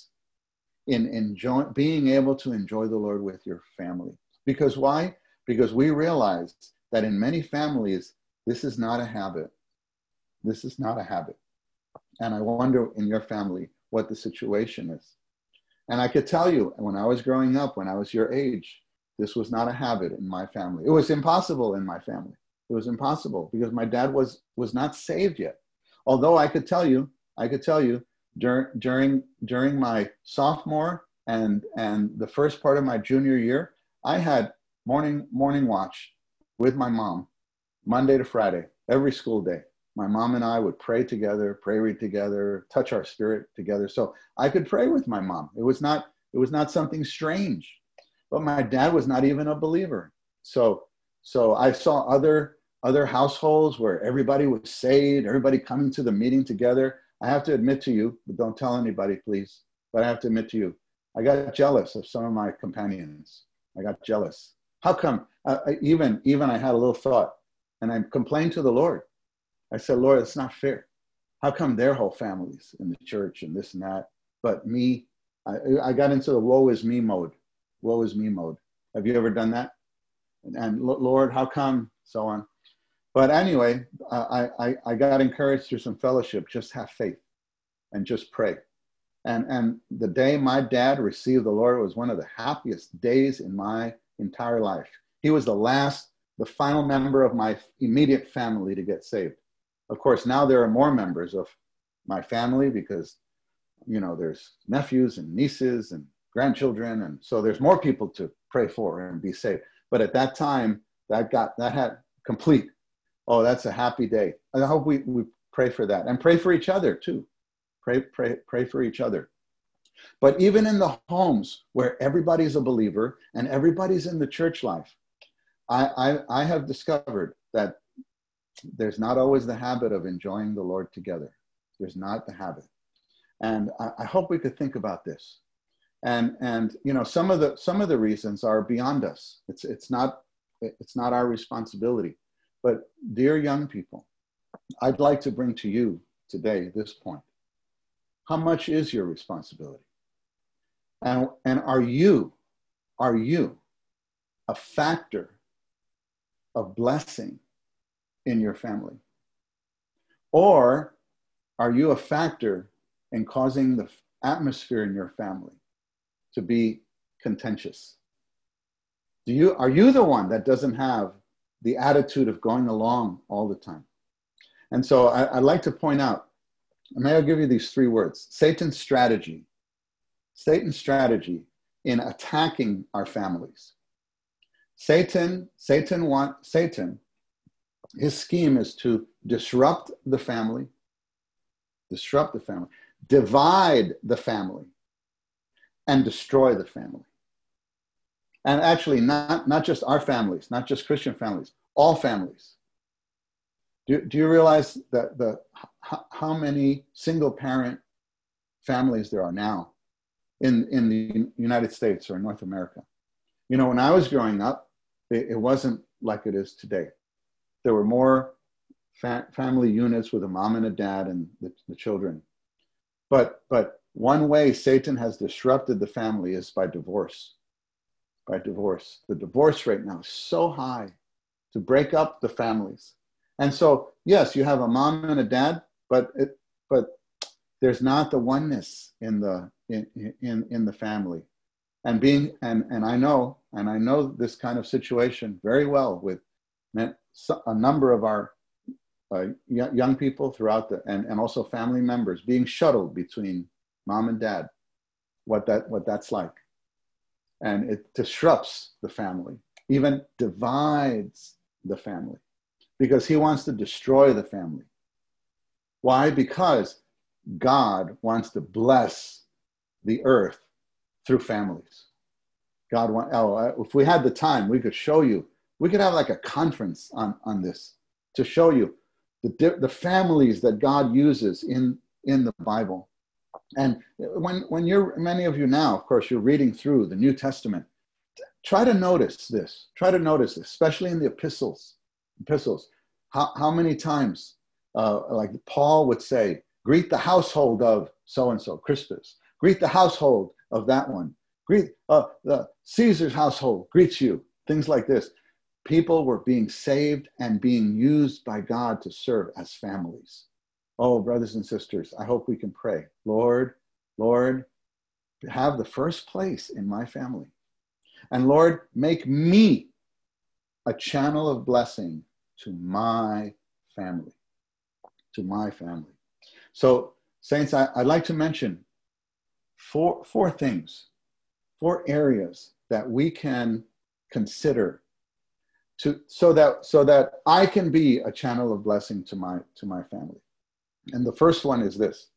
in being able to enjoy the Lord with your family. Because why? Because we realize that in many families, this is not a habit. This is not a habit. And I wonder in your family what the situation is. And I could tell you, when I was growing up, when I was your age, this was not a habit in my family. It was impossible in my family. It was impossible because my dad was not saved yet. Although I could tell you, during my sophomore and the first part of my junior year, I had morning watch with my mom, Monday to Friday, every school day. My mom and I would pray together, read together, touch our spirit together. So I could pray with my mom. It was not something strange. But my dad was not even a believer. So I saw other households where everybody was saved, everybody coming to the meeting together. I have to admit to you, but don't tell anybody, please. But I have to admit to you, I got jealous of some of my companions. I got jealous. How come? Even I had a little thought, and I complained to the Lord. I said, Lord, it's not fair. How come their whole families in the church and this and that, but me? I got into the woe is me mode. Woe is me mode. Have you ever done that? And Lord, how come? So on. But anyway, I got encouraged through some fellowship. Just have faith and just pray. And the day my dad received the Lord was one of the happiest days in my entire life. He was the final member of my immediate family to get saved. Of course, now there are more members of my family because, there's nephews and nieces and grandchildren, and so there's more people to pray for and be saved. But at that time, that had complete. Oh, that's a happy day. And I hope we pray for that, and pray for each other too. Pray for each other. But even in the homes where everybody's a believer and everybody's in the church life, I have discovered that there's not always the habit of enjoying the Lord together. There's not the habit. And I hope we could think about this. And you know, some of the reasons are beyond us. It's not our responsibility. But dear young people, I'd like to bring to you today this point. How much is your responsibility? And are you a factor of blessing in your family? Or are you a factor in causing the atmosphere in your family to be contentious? Are you the one that doesn't have the attitude of going along all the time? And so I'd like to point out, may I give you these 3 words? Satan's strategy in attacking our families. Satan, his scheme is to disrupt the family, divide the family, and destroy the family. And actually, not just our families, not just Christian families, all families. Do you realize that how many single parent families there are now in the United States or North America? You know, when I was growing up, it wasn't like it is today. There were more family units with a mom and a dad and the children. But one way Satan has disrupted the family is by divorce. By divorce. The divorce rate now is so high to break up the families. And so, yes, you have a mom and a dad, but there's not the oneness in the family. And I know this kind of situation very well with a number of our young people throughout and also family members being shuttled between mom and dad, what that's like. And it disrupts the family, even divides the family, because he wants to destroy the family. Why? Because God wants to bless the earth through families. If we had the time, we could show you. We could have like a conference on this to show you the families that God uses in the Bible. And when many of you now, of course, you're reading through the New Testament, try to notice this, especially in the epistles. How many times, like Paul would say, greet the household of so-and-so, Crispus. Greet the household of that one. Greet the Caesar's household greets you. Things like this. People were being saved and being used by God to serve as families. Oh, brothers and sisters, I hope we can pray. Lord, have the first place in my family. And Lord, make me a channel of blessing to my family. To my family. So, saints, I'd like to mention four things, 4 areas that we can consider so that I can be a channel of blessing to my family. And the first one is this.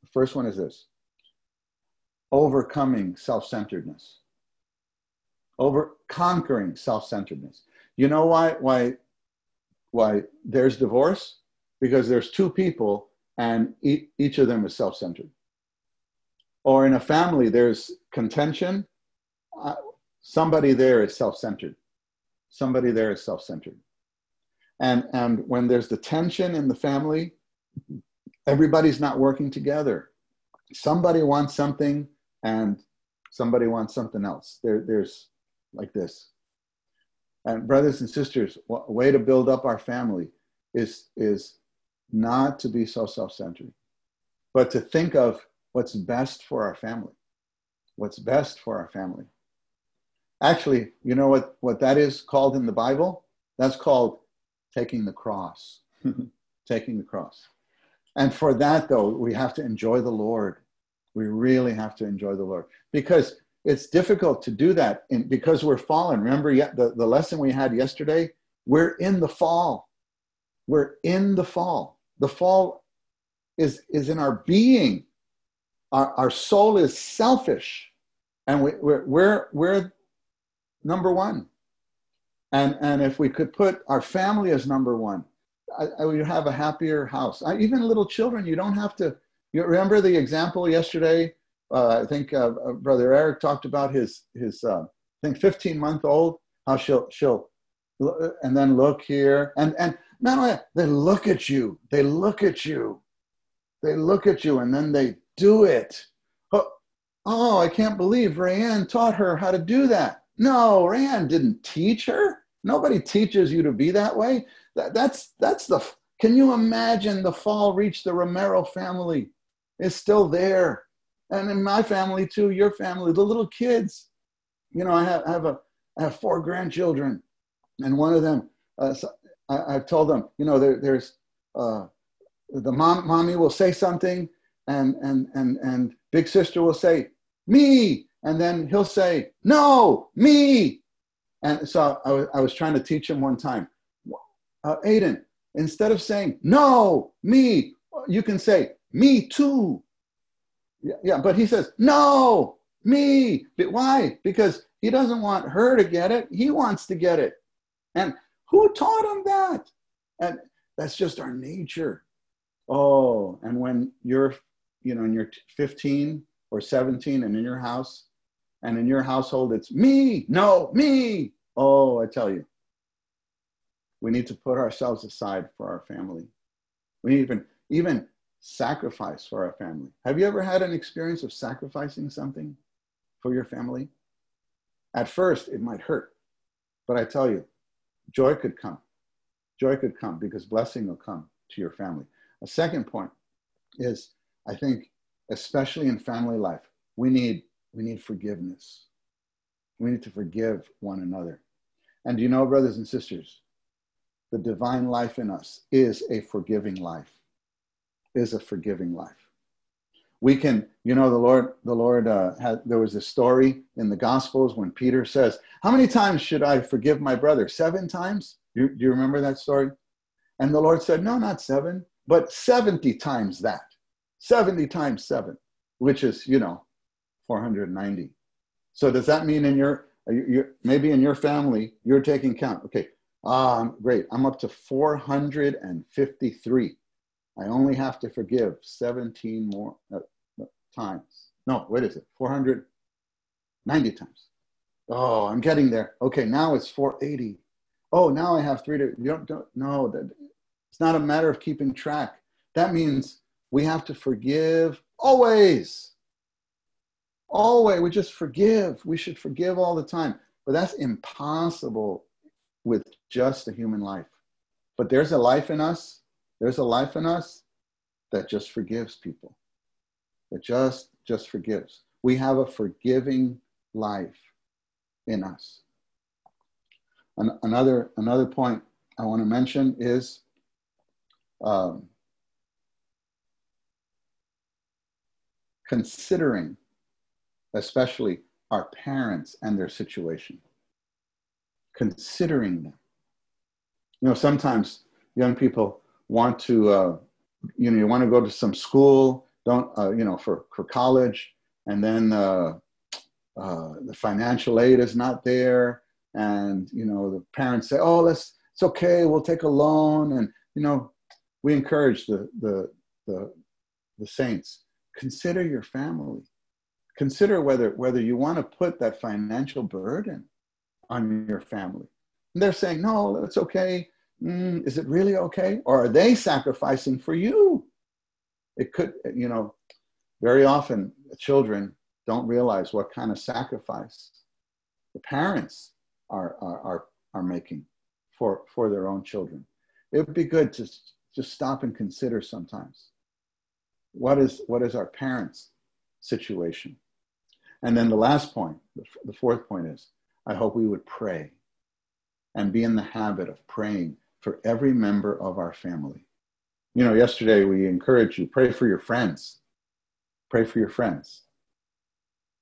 Overcoming self-centeredness. Conquering self-centeredness. You know why there's divorce? Because there's 2 people and each of them is self-centered. Or in a family, there's contention. Somebody there is self-centered. And when there's the tension in the family, everybody's not working together. Somebody wants something and somebody wants something else. There's like this. And brothers and sisters, a way to build up our family is not to be so self-centered, but to think of what's best for our family. What's best for our family. Actually, you know what that is called in the Bible? That's called taking the cross. Taking the cross. And for that, though, we have to enjoy the Lord. We really have to enjoy the Lord. Because it's difficult to do that because we're fallen. Remember the lesson we had yesterday? We're in the fall. We're in the fall. The fall is in our being. Our soul is selfish, and we're number one. And if we could put our family as number one, I would have a happier house. Even little children, you don't have to. You remember the example yesterday? I think Brother Eric talked about his I think 15-month-old, how she'll and then look here and not only that, they look at you, and then they do it. Oh, I can't believe Rayanne taught her how to do that. No, Rayanne didn't teach her. Nobody teaches you to be that way. That's the. Can you imagine the fall reached the Romero family? It's still there. And in my family too, your family, the little kids. You know, I have 4 grandchildren, and one of them, I've told them, you know, there's the mommy will say something, and big sister will say me, and then he'll say no, me, and so I was trying to teach him one time, Aiden, instead of saying no, me, you can say me too. Yeah, but he says, no, me. But why? Because he doesn't want her to get it. He wants to get it. And who taught him that? And that's just our nature. Oh, and when you're, you know, and you're 15 or 17 and in your house, and in your household, it's me, no, me. Oh, I tell you, we need to put ourselves aside for our family. We need even sacrifice for our family. Have you ever had an experience of sacrificing something for your family? At first, it might hurt, but I tell you, joy could come. Joy could come because blessing will come to your family. A second point is, I think, especially in family life, we need forgiveness. We need to forgive one another. And you know, brothers and sisters, the divine life in us is a forgiving life. Is a forgiving life. We can, you know, the Lord had, there was a story in the Gospels when Peter says, how many times should I forgive my brother? 7 times? Do you remember that story? And the Lord said, no, not 7, but 70 times that. 70 times 7, which is, you know, 490. So does that mean in your maybe in your family, you're taking count? Okay, great, I'm up to 453. I only have to forgive 17 more times. No, what is it? 490 times. Oh, I'm getting there. Okay, now it's 480. Oh, now I have 3 to, you don't no, it's not a matter of keeping track. That means we have to forgive always. Always, we just forgive. We should forgive all the time. But that's impossible with just a human life. But there's a life in us. There's a life in us that just forgives people. That just forgives. We have a forgiving life in us. Another point I want to mention is considering, especially our parents and their situation. Considering them. You know, sometimes young people want to, you know, you want to go to some school, you know, for college, and then the financial aid is not there, and you know the parents say, "Oh, it's okay, we'll take a loan," and you know, we encourage the saints, consider your family, consider whether you want to put that financial burden on your family. And they're saying, "No, it's okay." Is it really okay? Or are they sacrificing for you? It could, you know, very often children don't realize what kind of sacrifice the parents are making for their own children. It would be good to just stop and consider sometimes. What is our parents' situation? And then the last point, the fourth point is, I hope we would pray and be in the habit of praying for every member of our family. You know, yesterday we encouraged you, pray for your friends. Pray for your friends.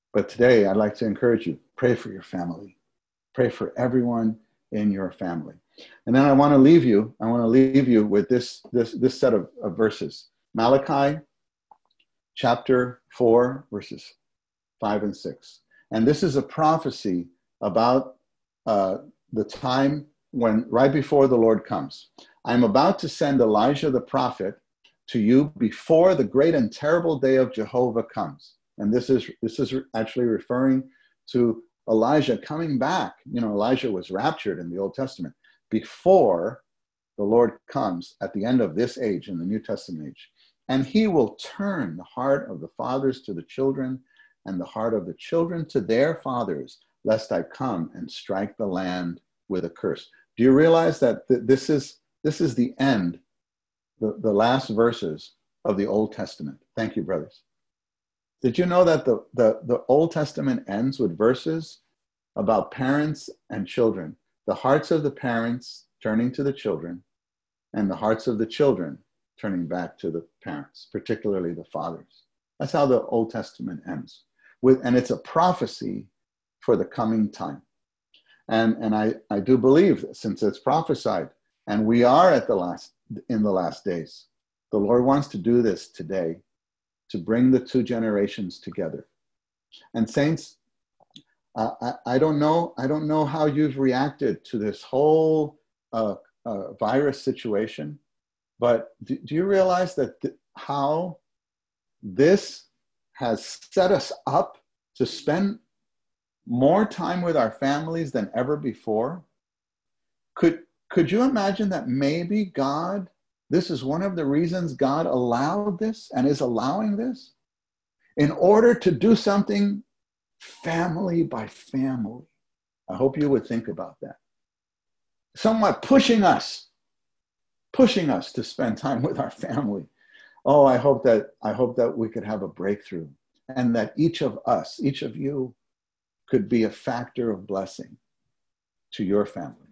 But today, I'd like to encourage you, pray for your family. Pray for everyone in your family. And then I want to leave you with this set of verses. Malachi chapter 4, verses 5 and 6. And this is a prophecy about the time when, right before the Lord comes. I'm about to send Elijah the prophet to you before the great and terrible day of Jehovah comes. And this is actually referring to Elijah coming back. You know, Elijah was raptured in the Old Testament before the Lord comes at the end of this age, in the New Testament age. And he will turn the heart of the fathers to the children and the heart of the children to their fathers, lest I come and strike the land with a curse. Do you realize that this is the end, the last verses of the Old Testament? Thank you, brothers. Did you know that the Old Testament ends with verses about parents and children? The hearts of the parents turning to the children, and the hearts of the children turning back to the parents, particularly the fathers. That's how the Old Testament ends. And it's a prophecy for the coming time. And I do believe that since it's prophesied, and we are in the last days, the Lord wants to do this today, to bring the two generations together. And saints, I don't know how you've reacted to this whole virus situation, but do you realize that how this has set us up to spend more time with our families than ever before? Could you imagine that maybe God, this is one of the reasons God allowed this and is allowing this, in order to do something family by family? I hope you would think about that. Somewhat pushing us to spend time with our family. Oh, I hope that we could have a breakthrough, and that each of us, each of you, could be a factor of blessing to your family.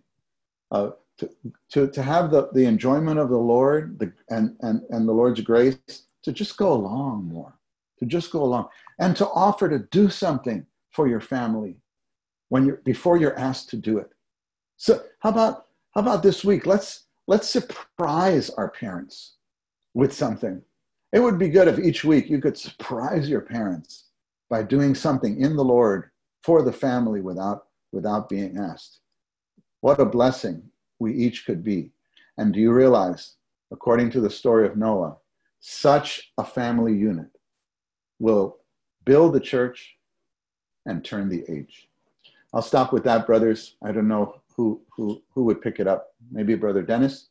To have the enjoyment of the Lord and the Lord's grace, to just go along more, and to offer to do something for your family before you're asked to do it. So how about this week? Let's surprise our parents with something. It would be good if each week you could surprise your parents by doing something in the Lord for the family without being asked. What a blessing we each could be. And do you realize, according to the story of Noah, such a family unit will build the church and turn the age. I'll stop with that, brothers. I don't know who would pick it up. Maybe Brother Dennis?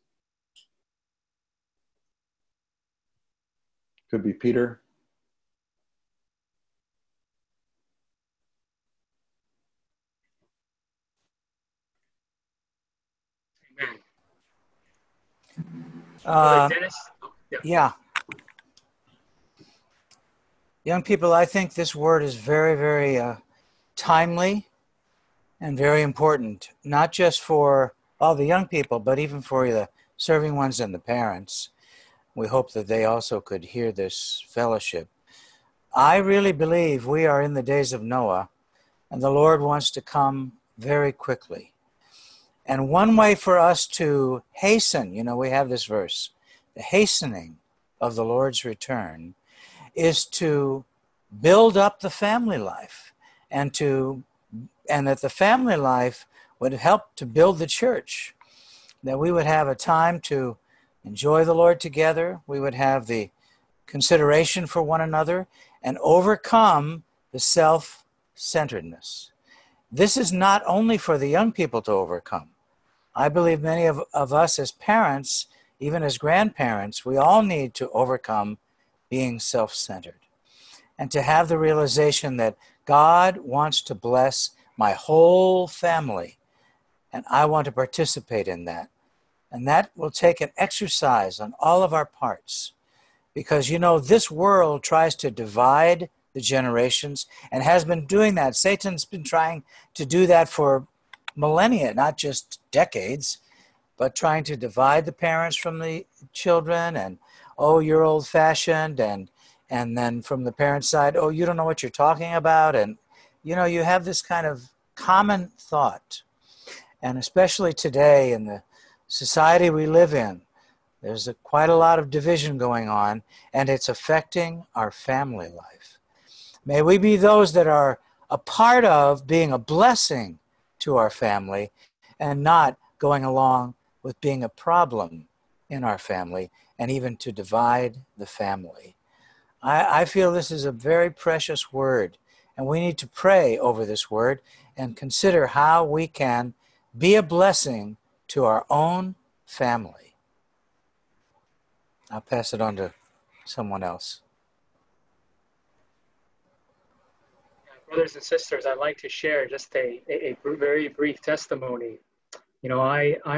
Could be Peter. Dennis? Yeah. Young people, I think this word is very, very timely and very important, not just for all the young people, but even for the serving ones and the parents. We hope that they also could hear this fellowship. I really believe we are in the days of Noah, and the Lord wants to come very quickly. And one way for us to hasten, we have this verse, the hastening of the Lord's return, is to build up the family life, and that the family life would help to build the church, that we would have a time to enjoy the Lord together, we would have the consideration for one another, and overcome the self-centeredness. This is not only for the young people to overcome. I believe many of us as parents, even as grandparents, we all need to overcome being self-centered and to have the realization that God wants to bless my whole family, and I want to participate in that. And that will take an exercise on all of our parts, because this world tries to divide the generations and has been doing that. Satan's been trying to do that for millennia, not just decades, but trying to divide the parents from the children, and you're old-fashioned, and And then from the parent side, oh, you don't know what you're talking about. And, you know, you have this kind of common thought. And especially today in the society we live in, there's quite a lot of division going on, and it's affecting our family life. May we be those that are a part of being a blessing to our family and not going along with being a problem in our family and even to divide the family. I feel this is a very precious word, and we need to pray over this word and consider how we can be a blessing to our own family. I'll pass it on to someone else. Brothers and sisters, I'd like to share just a very brief testimony. You know,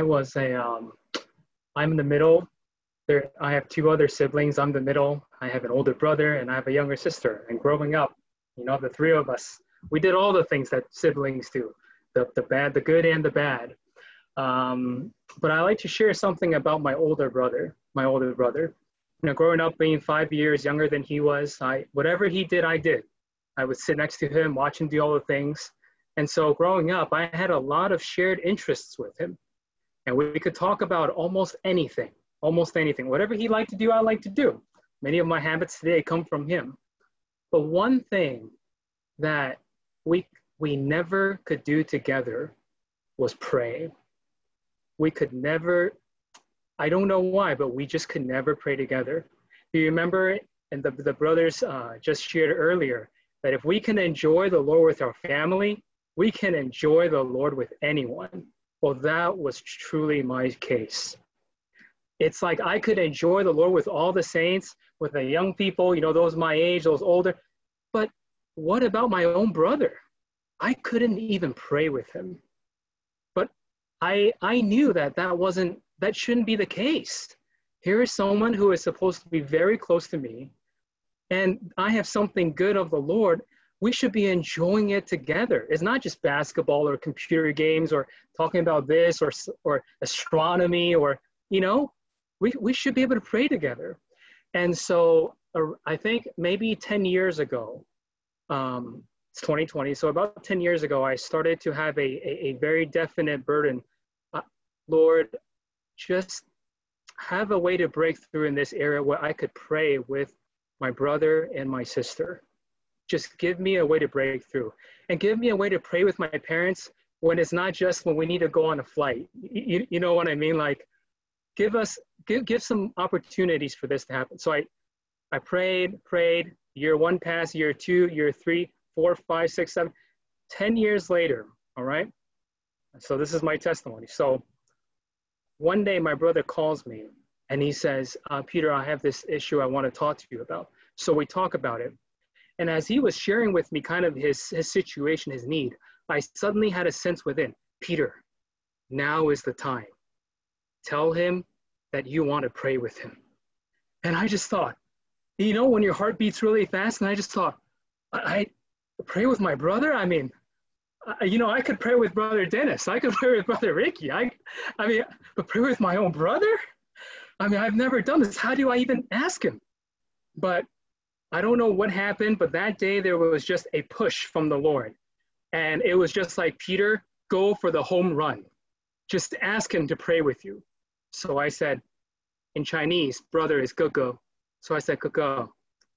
I'm in the middle. I have two other siblings. I'm the middle. I have an older brother and I have a younger sister. And growing up, you know, the three of us, we did all the things that siblings do, the bad, the good, and the bad. But I like to share something about my older brother. You know, growing up, being 5 years younger than he was, whatever he did, I did. I would sit next to him, watch him do all the things. And so growing up, I had a lot of shared interests with him. And we could talk about almost anything. Whatever he liked to do, I like to do. Many of my habits today come from him. But one thing that we never could do together was pray. We could never, I don't know why, but we just could never pray together. Do you remember, and the brothers just shared earlier, that if we can enjoy the Lord with our family, we can enjoy the Lord with anyone. Well, that was truly my case. It's like I could enjoy the Lord with all the saints, with the young people, you know, those my age, those older. But what about my own brother? I couldn't even pray with him. But I knew that shouldn't be the case. Here is someone who is supposed to be very close to me, and I have something good of the Lord. We should be enjoying it together. It's not just basketball or computer games or talking about this or astronomy or, you know, we should be able to pray together. And so I think maybe 10 years ago, it's 2020, so about 10 years ago, I started to have a very definite burden. Lord, just have a way to break through in this area where I could pray with my brother and my sister. Just give me a way to break through, and give me a way to pray with my parents when it's not just when we need to go on a flight. You know what I mean? Like, give some opportunities for this to happen. So I prayed, year one passed, year two, year 3, 4, 5, 6, 7, 10 years later, all right? So this is my testimony. So one day my brother calls me and he says, Peter, I have this issue I want to talk to you about. So we talk about it. And as he was sharing with me kind of his situation, his need, I suddenly had a sense within, Peter, now is the time. Tell him that you want to pray with him. And I just thought, you know, when your heart beats really fast, and I just thought, I pray with my brother? I mean, you know, I could pray with Brother Dennis. I could pray with Brother Ricky. But pray with my own brother? I mean, I've never done this. How do I even ask him? But I don't know what happened, but that day there was just a push from the Lord. And it was just like, Peter, go for the home run. Just ask him to pray with you. So I said, in Chinese, brother is Gogo. So I said, Gogo,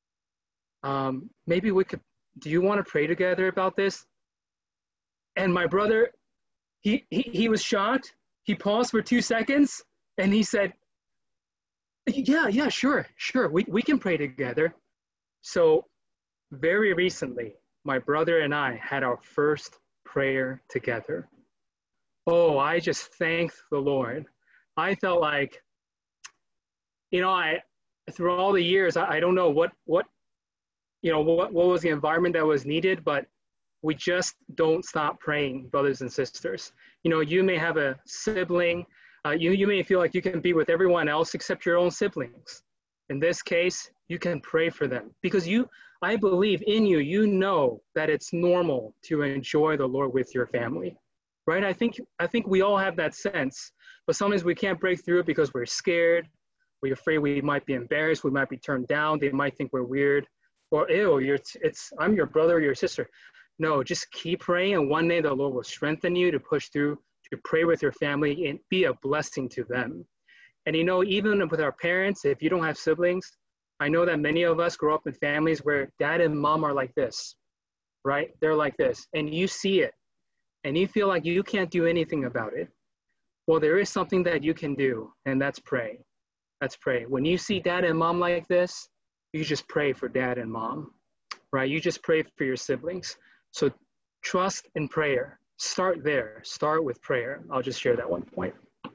maybe we could, do you want to pray together about this? And my brother, he was shocked. He paused for 2 seconds and he said, yeah, sure. We can pray together. So very recently, my brother and I had our first prayer together. Oh, I just thanked the Lord. I felt like, you know, through all the years, I don't know what was the environment that was needed, but we just don't stop praying, brothers and sisters. You know, you may have a sibling, you may feel like you can be with everyone else except your own siblings. In this case, you can pray for them because I believe in you, you know that it's normal to enjoy the Lord with your family, right? I think we all have that sense, but sometimes we can't break through because we're scared. We're afraid we might be embarrassed. We might be turned down. They might think we're weird. Or, ew, I'm your brother or your sister. No, just keep praying, and one day the Lord will strengthen you to push through, to pray with your family and be a blessing to them. And you know, even with our parents, if you don't have siblings, I know that many of us grow up in families where dad and mom are like this, right? They're like this, and you see it, and you feel like you can't do anything about it. Well, there is something that you can do, and that's pray. That's pray. When you see dad and mom like this, you just pray for dad and mom, right? You just pray for your siblings. So trust in prayer. Start there. Start with prayer. I'll just share that one point.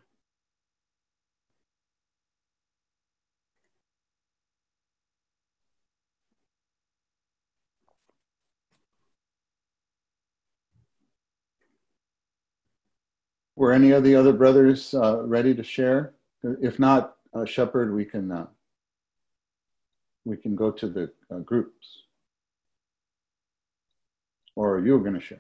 Were any of the other brothers ready to share? If not, Shepherd, we can go to the groups. Or you're going to share.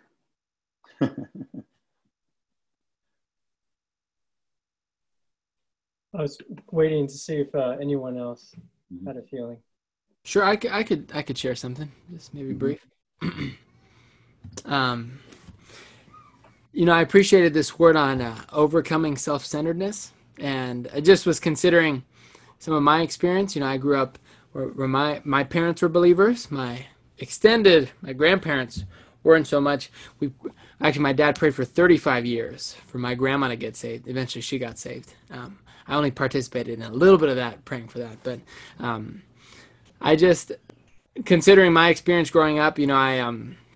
I was waiting to see if anyone else had a feeling. Sure, I could share something, just maybe brief. You know, I appreciated this word on overcoming self-centeredness, and I just was considering some of my experience. You know, I grew up where my parents were believers. My grandparents weren't so much. Actually, my dad prayed for 35 years for my grandma to get saved. Eventually, she got saved. I only participated in a little bit of that, praying for that. But I just, considering my experience growing up, you know, I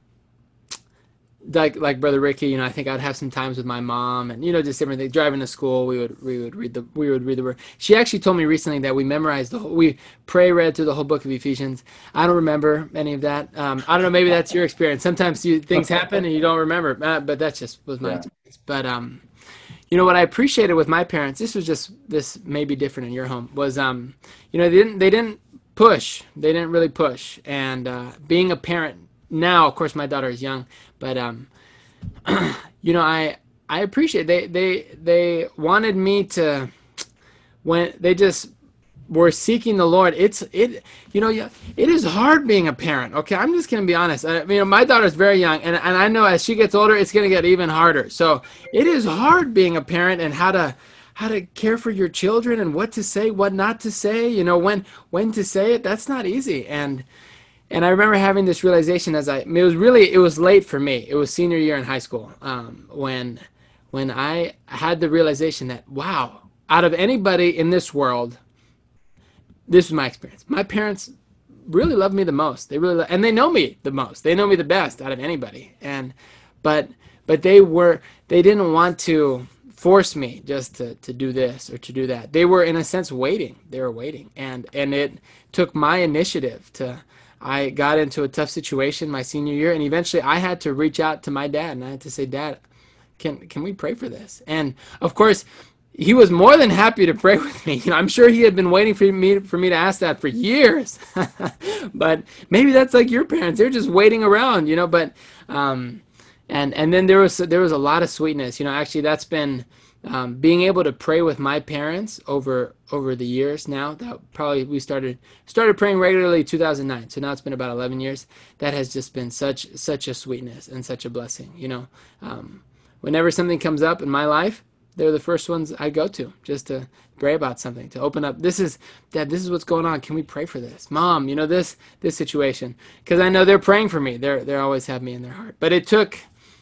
like Brother Ricky, you know, I think I'd have some times with my mom, and you know, just different things. Driving to school, we would read the word. She actually told me recently that we memorized read through the whole book of Ephesians. I don't remember any of that. I don't know, maybe that's your experience. Sometimes things happen and you don't remember, but that just was my experience. But you know what I appreciated with my parents, this may be different in your home, was you know, they didn't push. They didn't really push, and being a parent now, of course, my daughter is young, but you know, I appreciate they wanted me to, when they just were seeking the Lord. You know, it is hard being a parent. Okay, I'm just gonna be honest. You know, my daughter's very young, and I know as she gets older, it's gonna get even harder. So it is hard being a parent, and how to care for your children, and what to say, what not to say. You know, when to say it. That's not easy. And I remember having this realization it was late for me. It was senior year in high school when I had the realization that, wow, out of anybody in this world, this was my experience. My parents really love me the most. And they know me the most. They know me the best out of anybody. But they didn't want to force me just to do this or to do that. They were, in a sense, waiting. They were waiting. And it took my initiative I got into a tough situation my senior year, and eventually I had to reach out to my dad, and I had to say, Dad, can we pray for this? And of course, he was more than happy to pray with me. You know, I'm sure he had been waiting for me to ask that for years. But maybe that's like your parents; they're just waiting around, you know. But and then there was a lot of sweetness. You know, actually, that's been being able to pray with my parents over the years now. That probably we started praying regularly in 2009. So now it's been about 11 years. That has just been such a sweetness and such a blessing. You know, whenever something comes up in my life, they're the first ones I go to just to pray about something, to open up. Dad, this is what's going on. Can we pray for this? Mom, you know, this situation, because I know they're praying for me. They always have me in their heart. But it took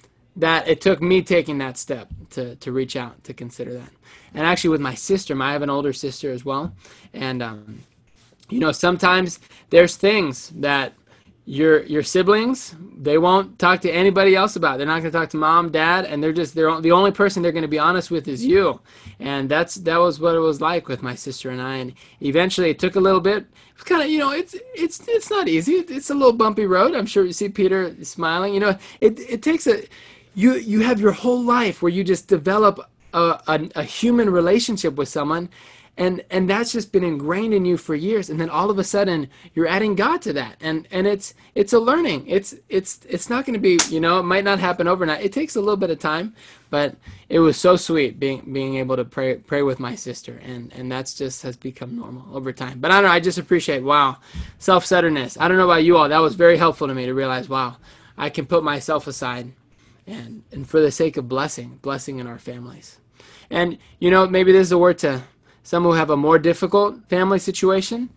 me taking that step to reach out, to consider that. And actually with my sister, I have an older sister as well. And, you know, sometimes there's things that your siblings, they won't talk to anybody else about. They're not going to talk to mom, dad, and they're the only person they're going to be honest with is you. And that was what it was like with my sister and I. And eventually it took a little bit. It's kind of, you know, it's not easy. It's a little bumpy road. I'm sure you see Peter smiling. You know, it takes you have your whole life where you just develop a human relationship with someone, And that's just been ingrained in you for years, and then all of a sudden you're adding God to that, and it's a learning. It's not going to be, it might not happen overnight. It takes a little bit of time, but it was so sweet being able to pray with my sister, and that's just has become normal over time. But I don't know, I just appreciate, wow, self-centeredness. I don't know about you all, that was very helpful to me to realize, wow, I can put myself aside and for the sake of blessing in our families. And maybe there's a word to some who have a more difficult family situation.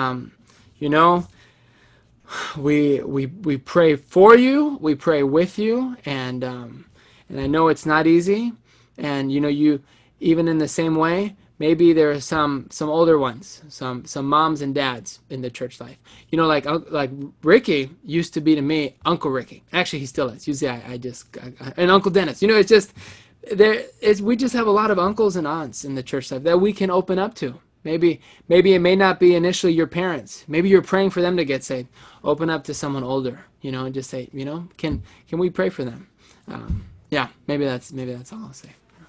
We pray for you, we pray with you, and I know it's not easy. And you even in the same way, maybe there are some older ones, some moms and dads in the church life. Like Ricky used to be to me Uncle Ricky. Actually, he still is. Usually, and Uncle Dennis. It's just. We just have a lot of uncles and aunts in the church life that we can open up to. Maybe it may not be initially your parents. Maybe you're praying for them to get saved. Open up to someone older, and just say, can we pray for them? Yeah, maybe that's all I'll say.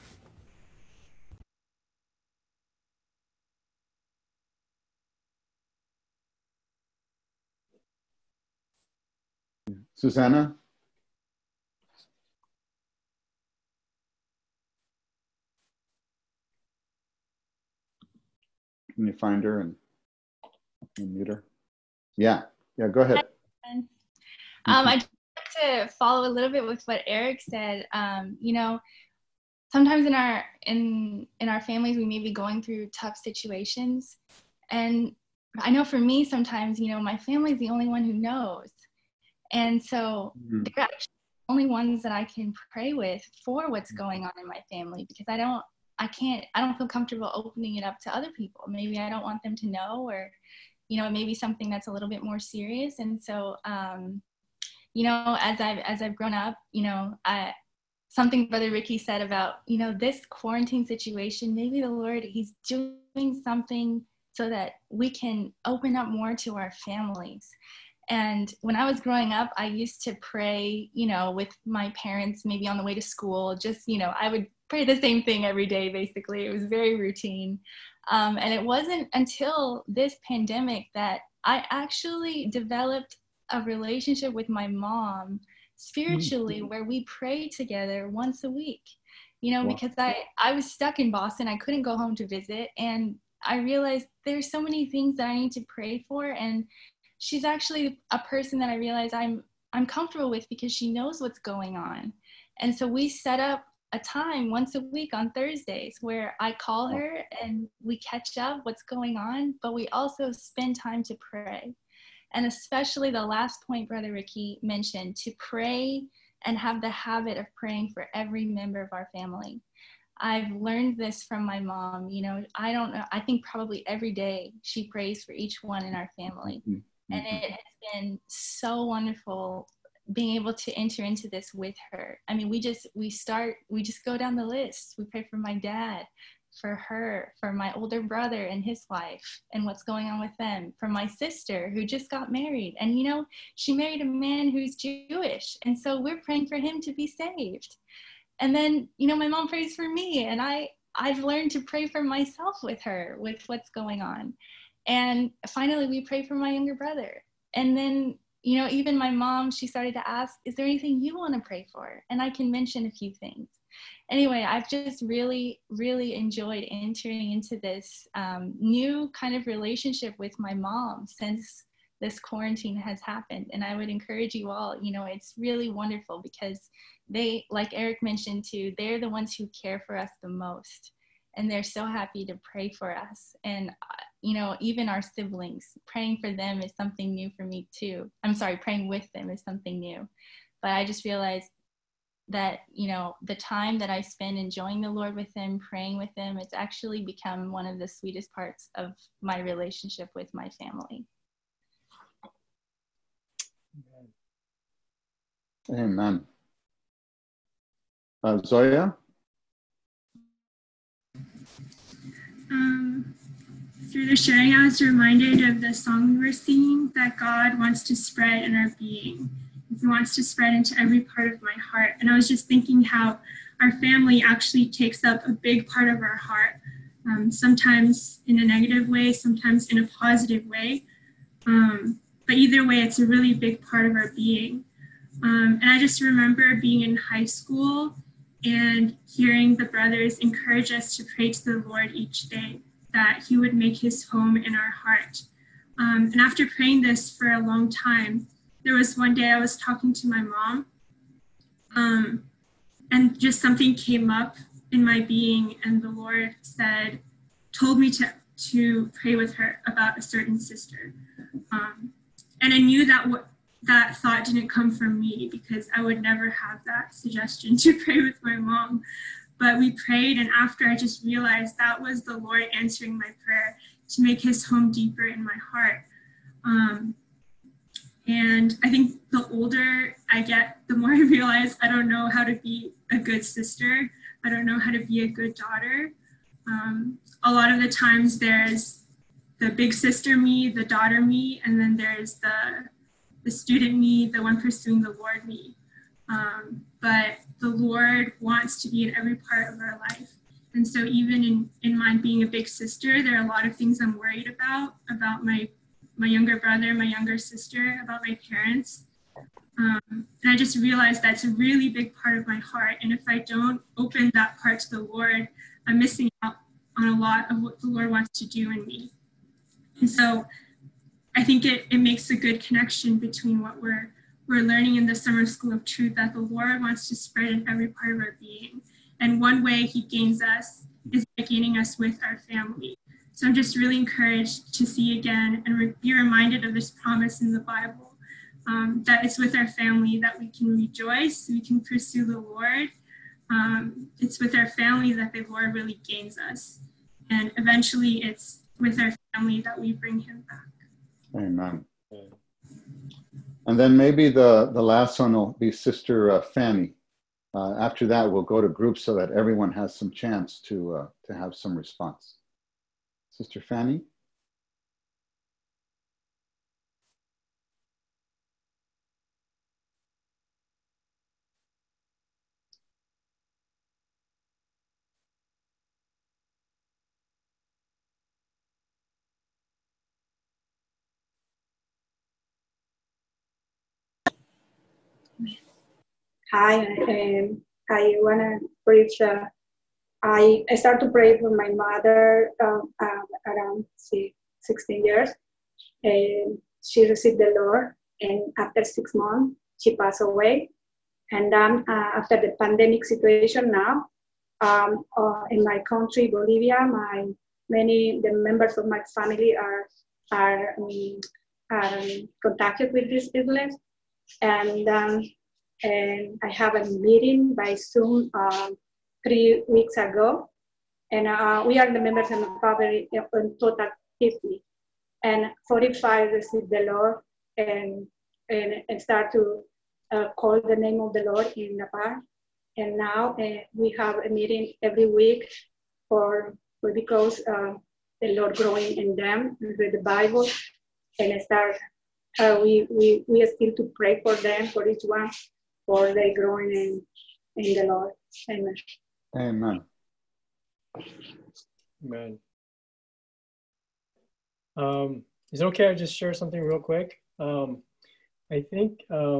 Susanna? Can you find her and mute her? Yeah, go ahead. I'd like to follow a little bit with what Eric said. Sometimes in our families, we may be going through tough situations. And I know for me, sometimes, my family's the only one who knows. And so they're actually the only ones that I can pray with for what's going on in my family, because I don't feel comfortable opening it up to other people. Maybe I don't want them to know, or, maybe something that's a little bit more serious. And so, as I've grown up, something Brother Ricky said about, this quarantine situation, maybe the Lord, he's doing something so that we can open up more to our families. And when I was growing up, I used to pray, with my parents, maybe on the way to school, just, I would pray the same thing every day, basically. It was very routine. And it wasn't until this pandemic that I actually developed a relationship with my mom spiritually, where we pray together once a week, wow. Because I was stuck in Boston. I couldn't go home to visit. And I realized there's so many things that I need to pray for. And she's actually a person that I realize I'm comfortable with, because she knows what's going on. And so we set up a time once a week on Thursdays where I call her and we catch up what's going on, but we also spend time to pray. And especially the last point Brother Ricky mentioned, to pray and have the habit of praying for every member of our family. I've learned this from my mom. I don't know, I think probably every day she prays for each one in our family. And it has been so wonderful being able to enter into this with her. I mean, we just go down the list. We pray for my dad, for her, for my older brother and his wife and what's going on with them, for my sister who just got married. And, she married a man who's Jewish. And so we're praying for him to be saved. And then, my mom prays for me, and I've learned to pray for myself with her, with what's going on. And finally, we pray for my younger brother. And then, even my mom, she started to ask, is there anything you want to pray for? And I can mention a few things. Anyway, I've just really, really enjoyed entering into this new kind of relationship with my mom since this quarantine has happened. And I would encourage you all, it's really wonderful, because they, like Eric mentioned too, they're the ones who care for us the most. And they're so happy to pray for us. And, even our siblings, praying for them is something new for me too. I'm sorry, praying with them is something new. But I just realized that, the time that I spend enjoying the Lord with them, praying with them, it's actually become one of the sweetest parts of my relationship with my family. Amen. Zoya? Through the sharing, I was reminded of the song we were singing, that God wants to spread in our being. He wants to spread into every part of my heart. And I was just thinking how our family actually takes up a big part of our heart. sometimes in a negative way, sometimes in a positive way. But either way, it's a really big part of our being. And I just remember being in high school and hearing the brothers encourage us to pray to the Lord each day, that he would make his home in our heart. And after praying this for a long time, there was one day I was talking to my mom, and just something came up in my being, and the Lord told me to pray with her about a certain sister. And I knew that thought didn't come from me, because I would never have that suggestion to pray with my mom. But we prayed, and after, I just realized that was the Lord answering my prayer to make his home deeper in my heart. And I think the older I get, the more I realize I don't know how to be a good sister. I don't know how to be a good daughter. A lot of the times there's the big sister me, the daughter me, and then there's the student me, the one pursuing the Lord me. But the Lord wants to be in every part of our life. And so even in my being a big sister, there are a lot of things I'm worried about my younger brother, my younger sister, about my parents. And I just realized that's a really big part of my heart. And if I don't open that part to the Lord, I'm missing out on a lot of what the Lord wants to do in me. And so I think it makes a good connection between what we're learning in the Summer School of Truth, that the Lord wants to spread in every part of our being. And one way he gains us is by gaining us with our family. So I'm just really encouraged to see again and be reminded of this promise in the Bible, that it's with our family that we can rejoice, we can pursue the Lord. It's with our family that the Lord really gains us. And eventually it's with our family that we bring him back. Amen. And then maybe the last one will be Sister Fanny. After that, we'll go to groups so that everyone has some chance to have some response. Sister Fanny? Hi, I want to preach. I started to pray for my mother around 16 years. And she received the Lord, and after 6 months, she passed away. And then after the pandemic situation now, in my country, Bolivia, the members of my family are contacted with this illness. And I have a meeting by Zoom 3 weeks ago, and we are the members of the family in total 50, and 45 received the Lord and start to call the name of the Lord in Nepal. And now we have a meeting every week because the Lord growing in them, read the Bible, and start. We are still to pray for them, for each one, for they growing in the Lord. Amen. Amen. Amen. Is it okay I just share something real quick? I think,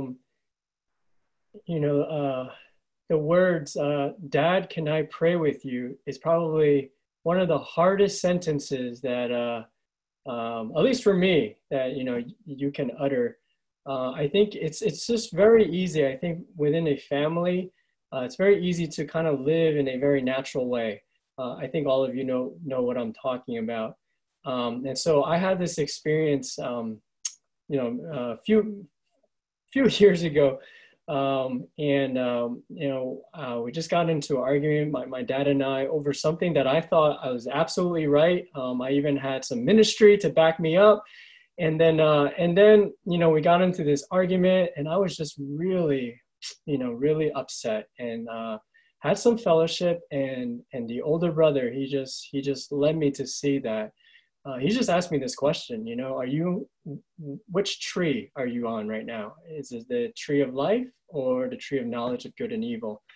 the words, Dad, can I pray with you, is probably one of the hardest sentences that, at least for me, that, you can utter. I think it's just very easy. I think within a family, it's very easy to kind of live in a very natural way. I think all of you know what I'm talking about. And so I had this experience, a few years ago, we just got into an argument, my dad and I, over something that I thought I was absolutely right. I even had some ministry to back me up. And then, we got into this argument, and I was just really, really upset, and had some fellowship. And the older brother, he just led me to see that. He just asked me this question, which tree are you on right now? Is it the tree of life or the tree of knowledge of good and evil?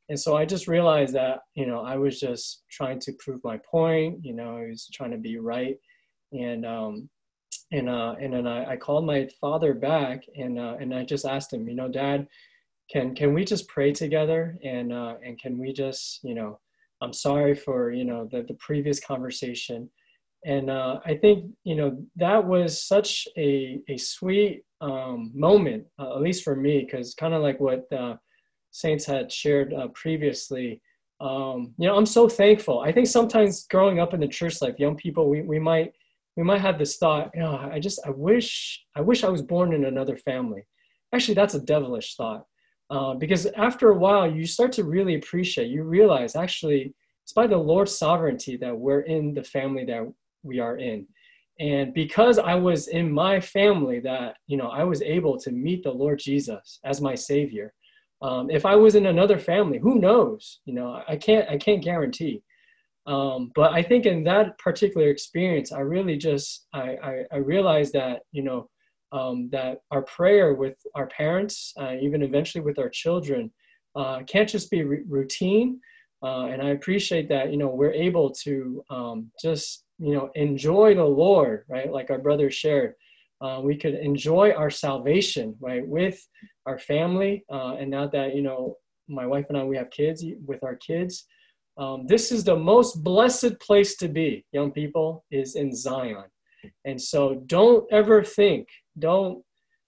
And so I just realized that, you know, I was just trying to prove my point. You know, I was trying to be right. And then I called my father back, and I just asked him, you know, Dad, can we just pray together? And can we just, you know, I'm sorry for, you know, the previous conversation. And I think, you know, that was such a sweet moment, at least for me, because kind of like what Saints had shared previously. You know, I'm so thankful. I think sometimes growing up in the church life, young people, we might have this thought, you know, I wish I was born in another family. Actually, that's a devilish thought, because after a while, you start to really appreciate, you realize actually it's by the Lord's sovereignty that we're in the family that we are in. And because I was in my family, that, you know, I was able to meet the Lord Jesus as my Savior. If I was in another family, who knows? You know, I can't guarantee. But I think in that particular experience, I really just, I realized that, you know, that our prayer with our parents, even eventually with our children, can't just be routine. And I appreciate that, you know, we're able to just, you know, enjoy the Lord, right? Like our brother shared. We could enjoy our salvation, right, with our family. And now that, you know, my wife and I, we have kids, with our kids. This is the most blessed place to be, young people, is in Zion. And so don't ever think that,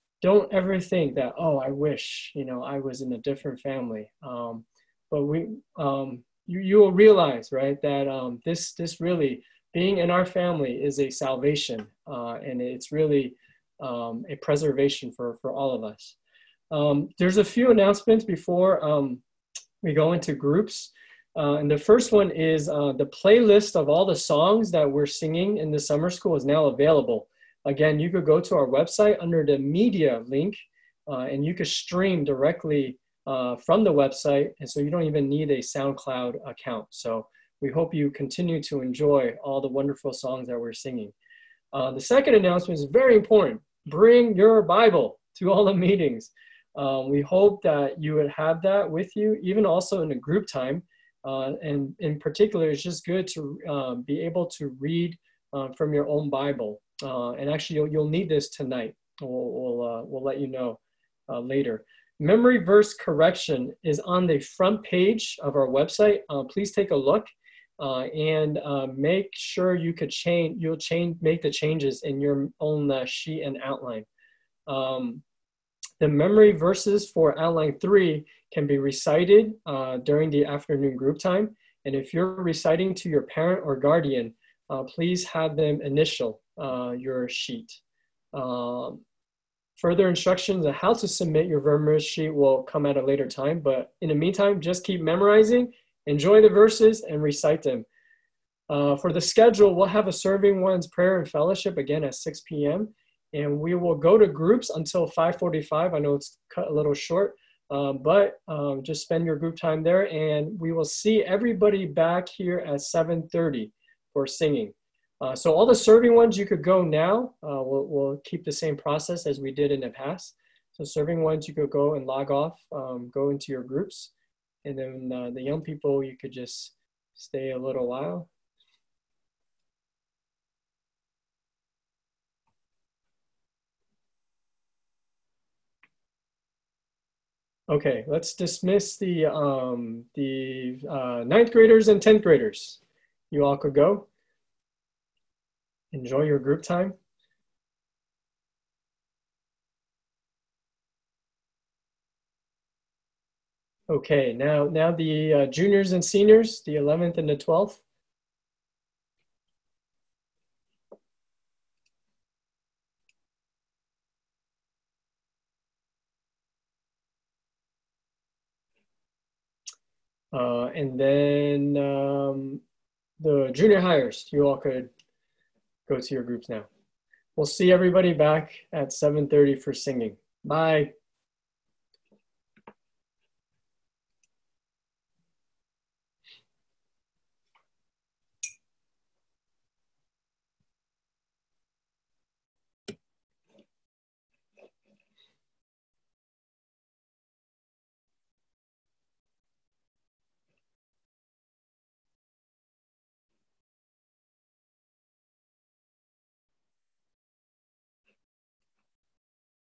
oh, I wish, you know, I was in a different family. But you will realize, right, that this really, being in our family is a salvation, and it's really a preservation for all of us. There's a few announcements before we go into groups. And the first one is the playlist of all the songs that we're singing in the summer school is now available. Again, you could go to our website under the media link, and you could stream directly from the website. And so you don't even need a SoundCloud account. So we hope you continue to enjoy all the wonderful songs that we're singing. The second announcement is very important. Bring your Bible to all the meetings. We hope that you would have that with you, even also in a group time. And in particular, it's just good to be able to read from your own Bible. And actually, you'll need this tonight. We'll let you know later. Memory verse correction is on the front page of our website. Please take a look and make sure you could make the changes in your own sheet and outline. The memory verses for outline 3 can be recited during the afternoon group time. And if you're reciting to your parent or guardian, please have them initial your sheet. Further instructions on how to submit your verse sheet will come at a later time. But in the meantime, just keep memorizing, enjoy the verses, and recite them. For the schedule, we'll have a Serving Ones prayer and fellowship again at 6 p.m. And we will go to groups until 5:45. I know it's cut a little short, but just spend your group time there. And we will see everybody back here at 7:30 for singing. So all the Serving Ones, you could go now. We'll keep the same process as we did in the past. So Serving Ones, you could go and log off, go into your groups. And then the young people, you could just stay a little while. Okay, let's dismiss the 9th graders and 10th graders. You all could go. Enjoy your group time. Okay, now the juniors and seniors, the 11th and the 12th. And then the junior hires, you all could go to your groups now. We'll see everybody back at 7:30 for singing. Bye.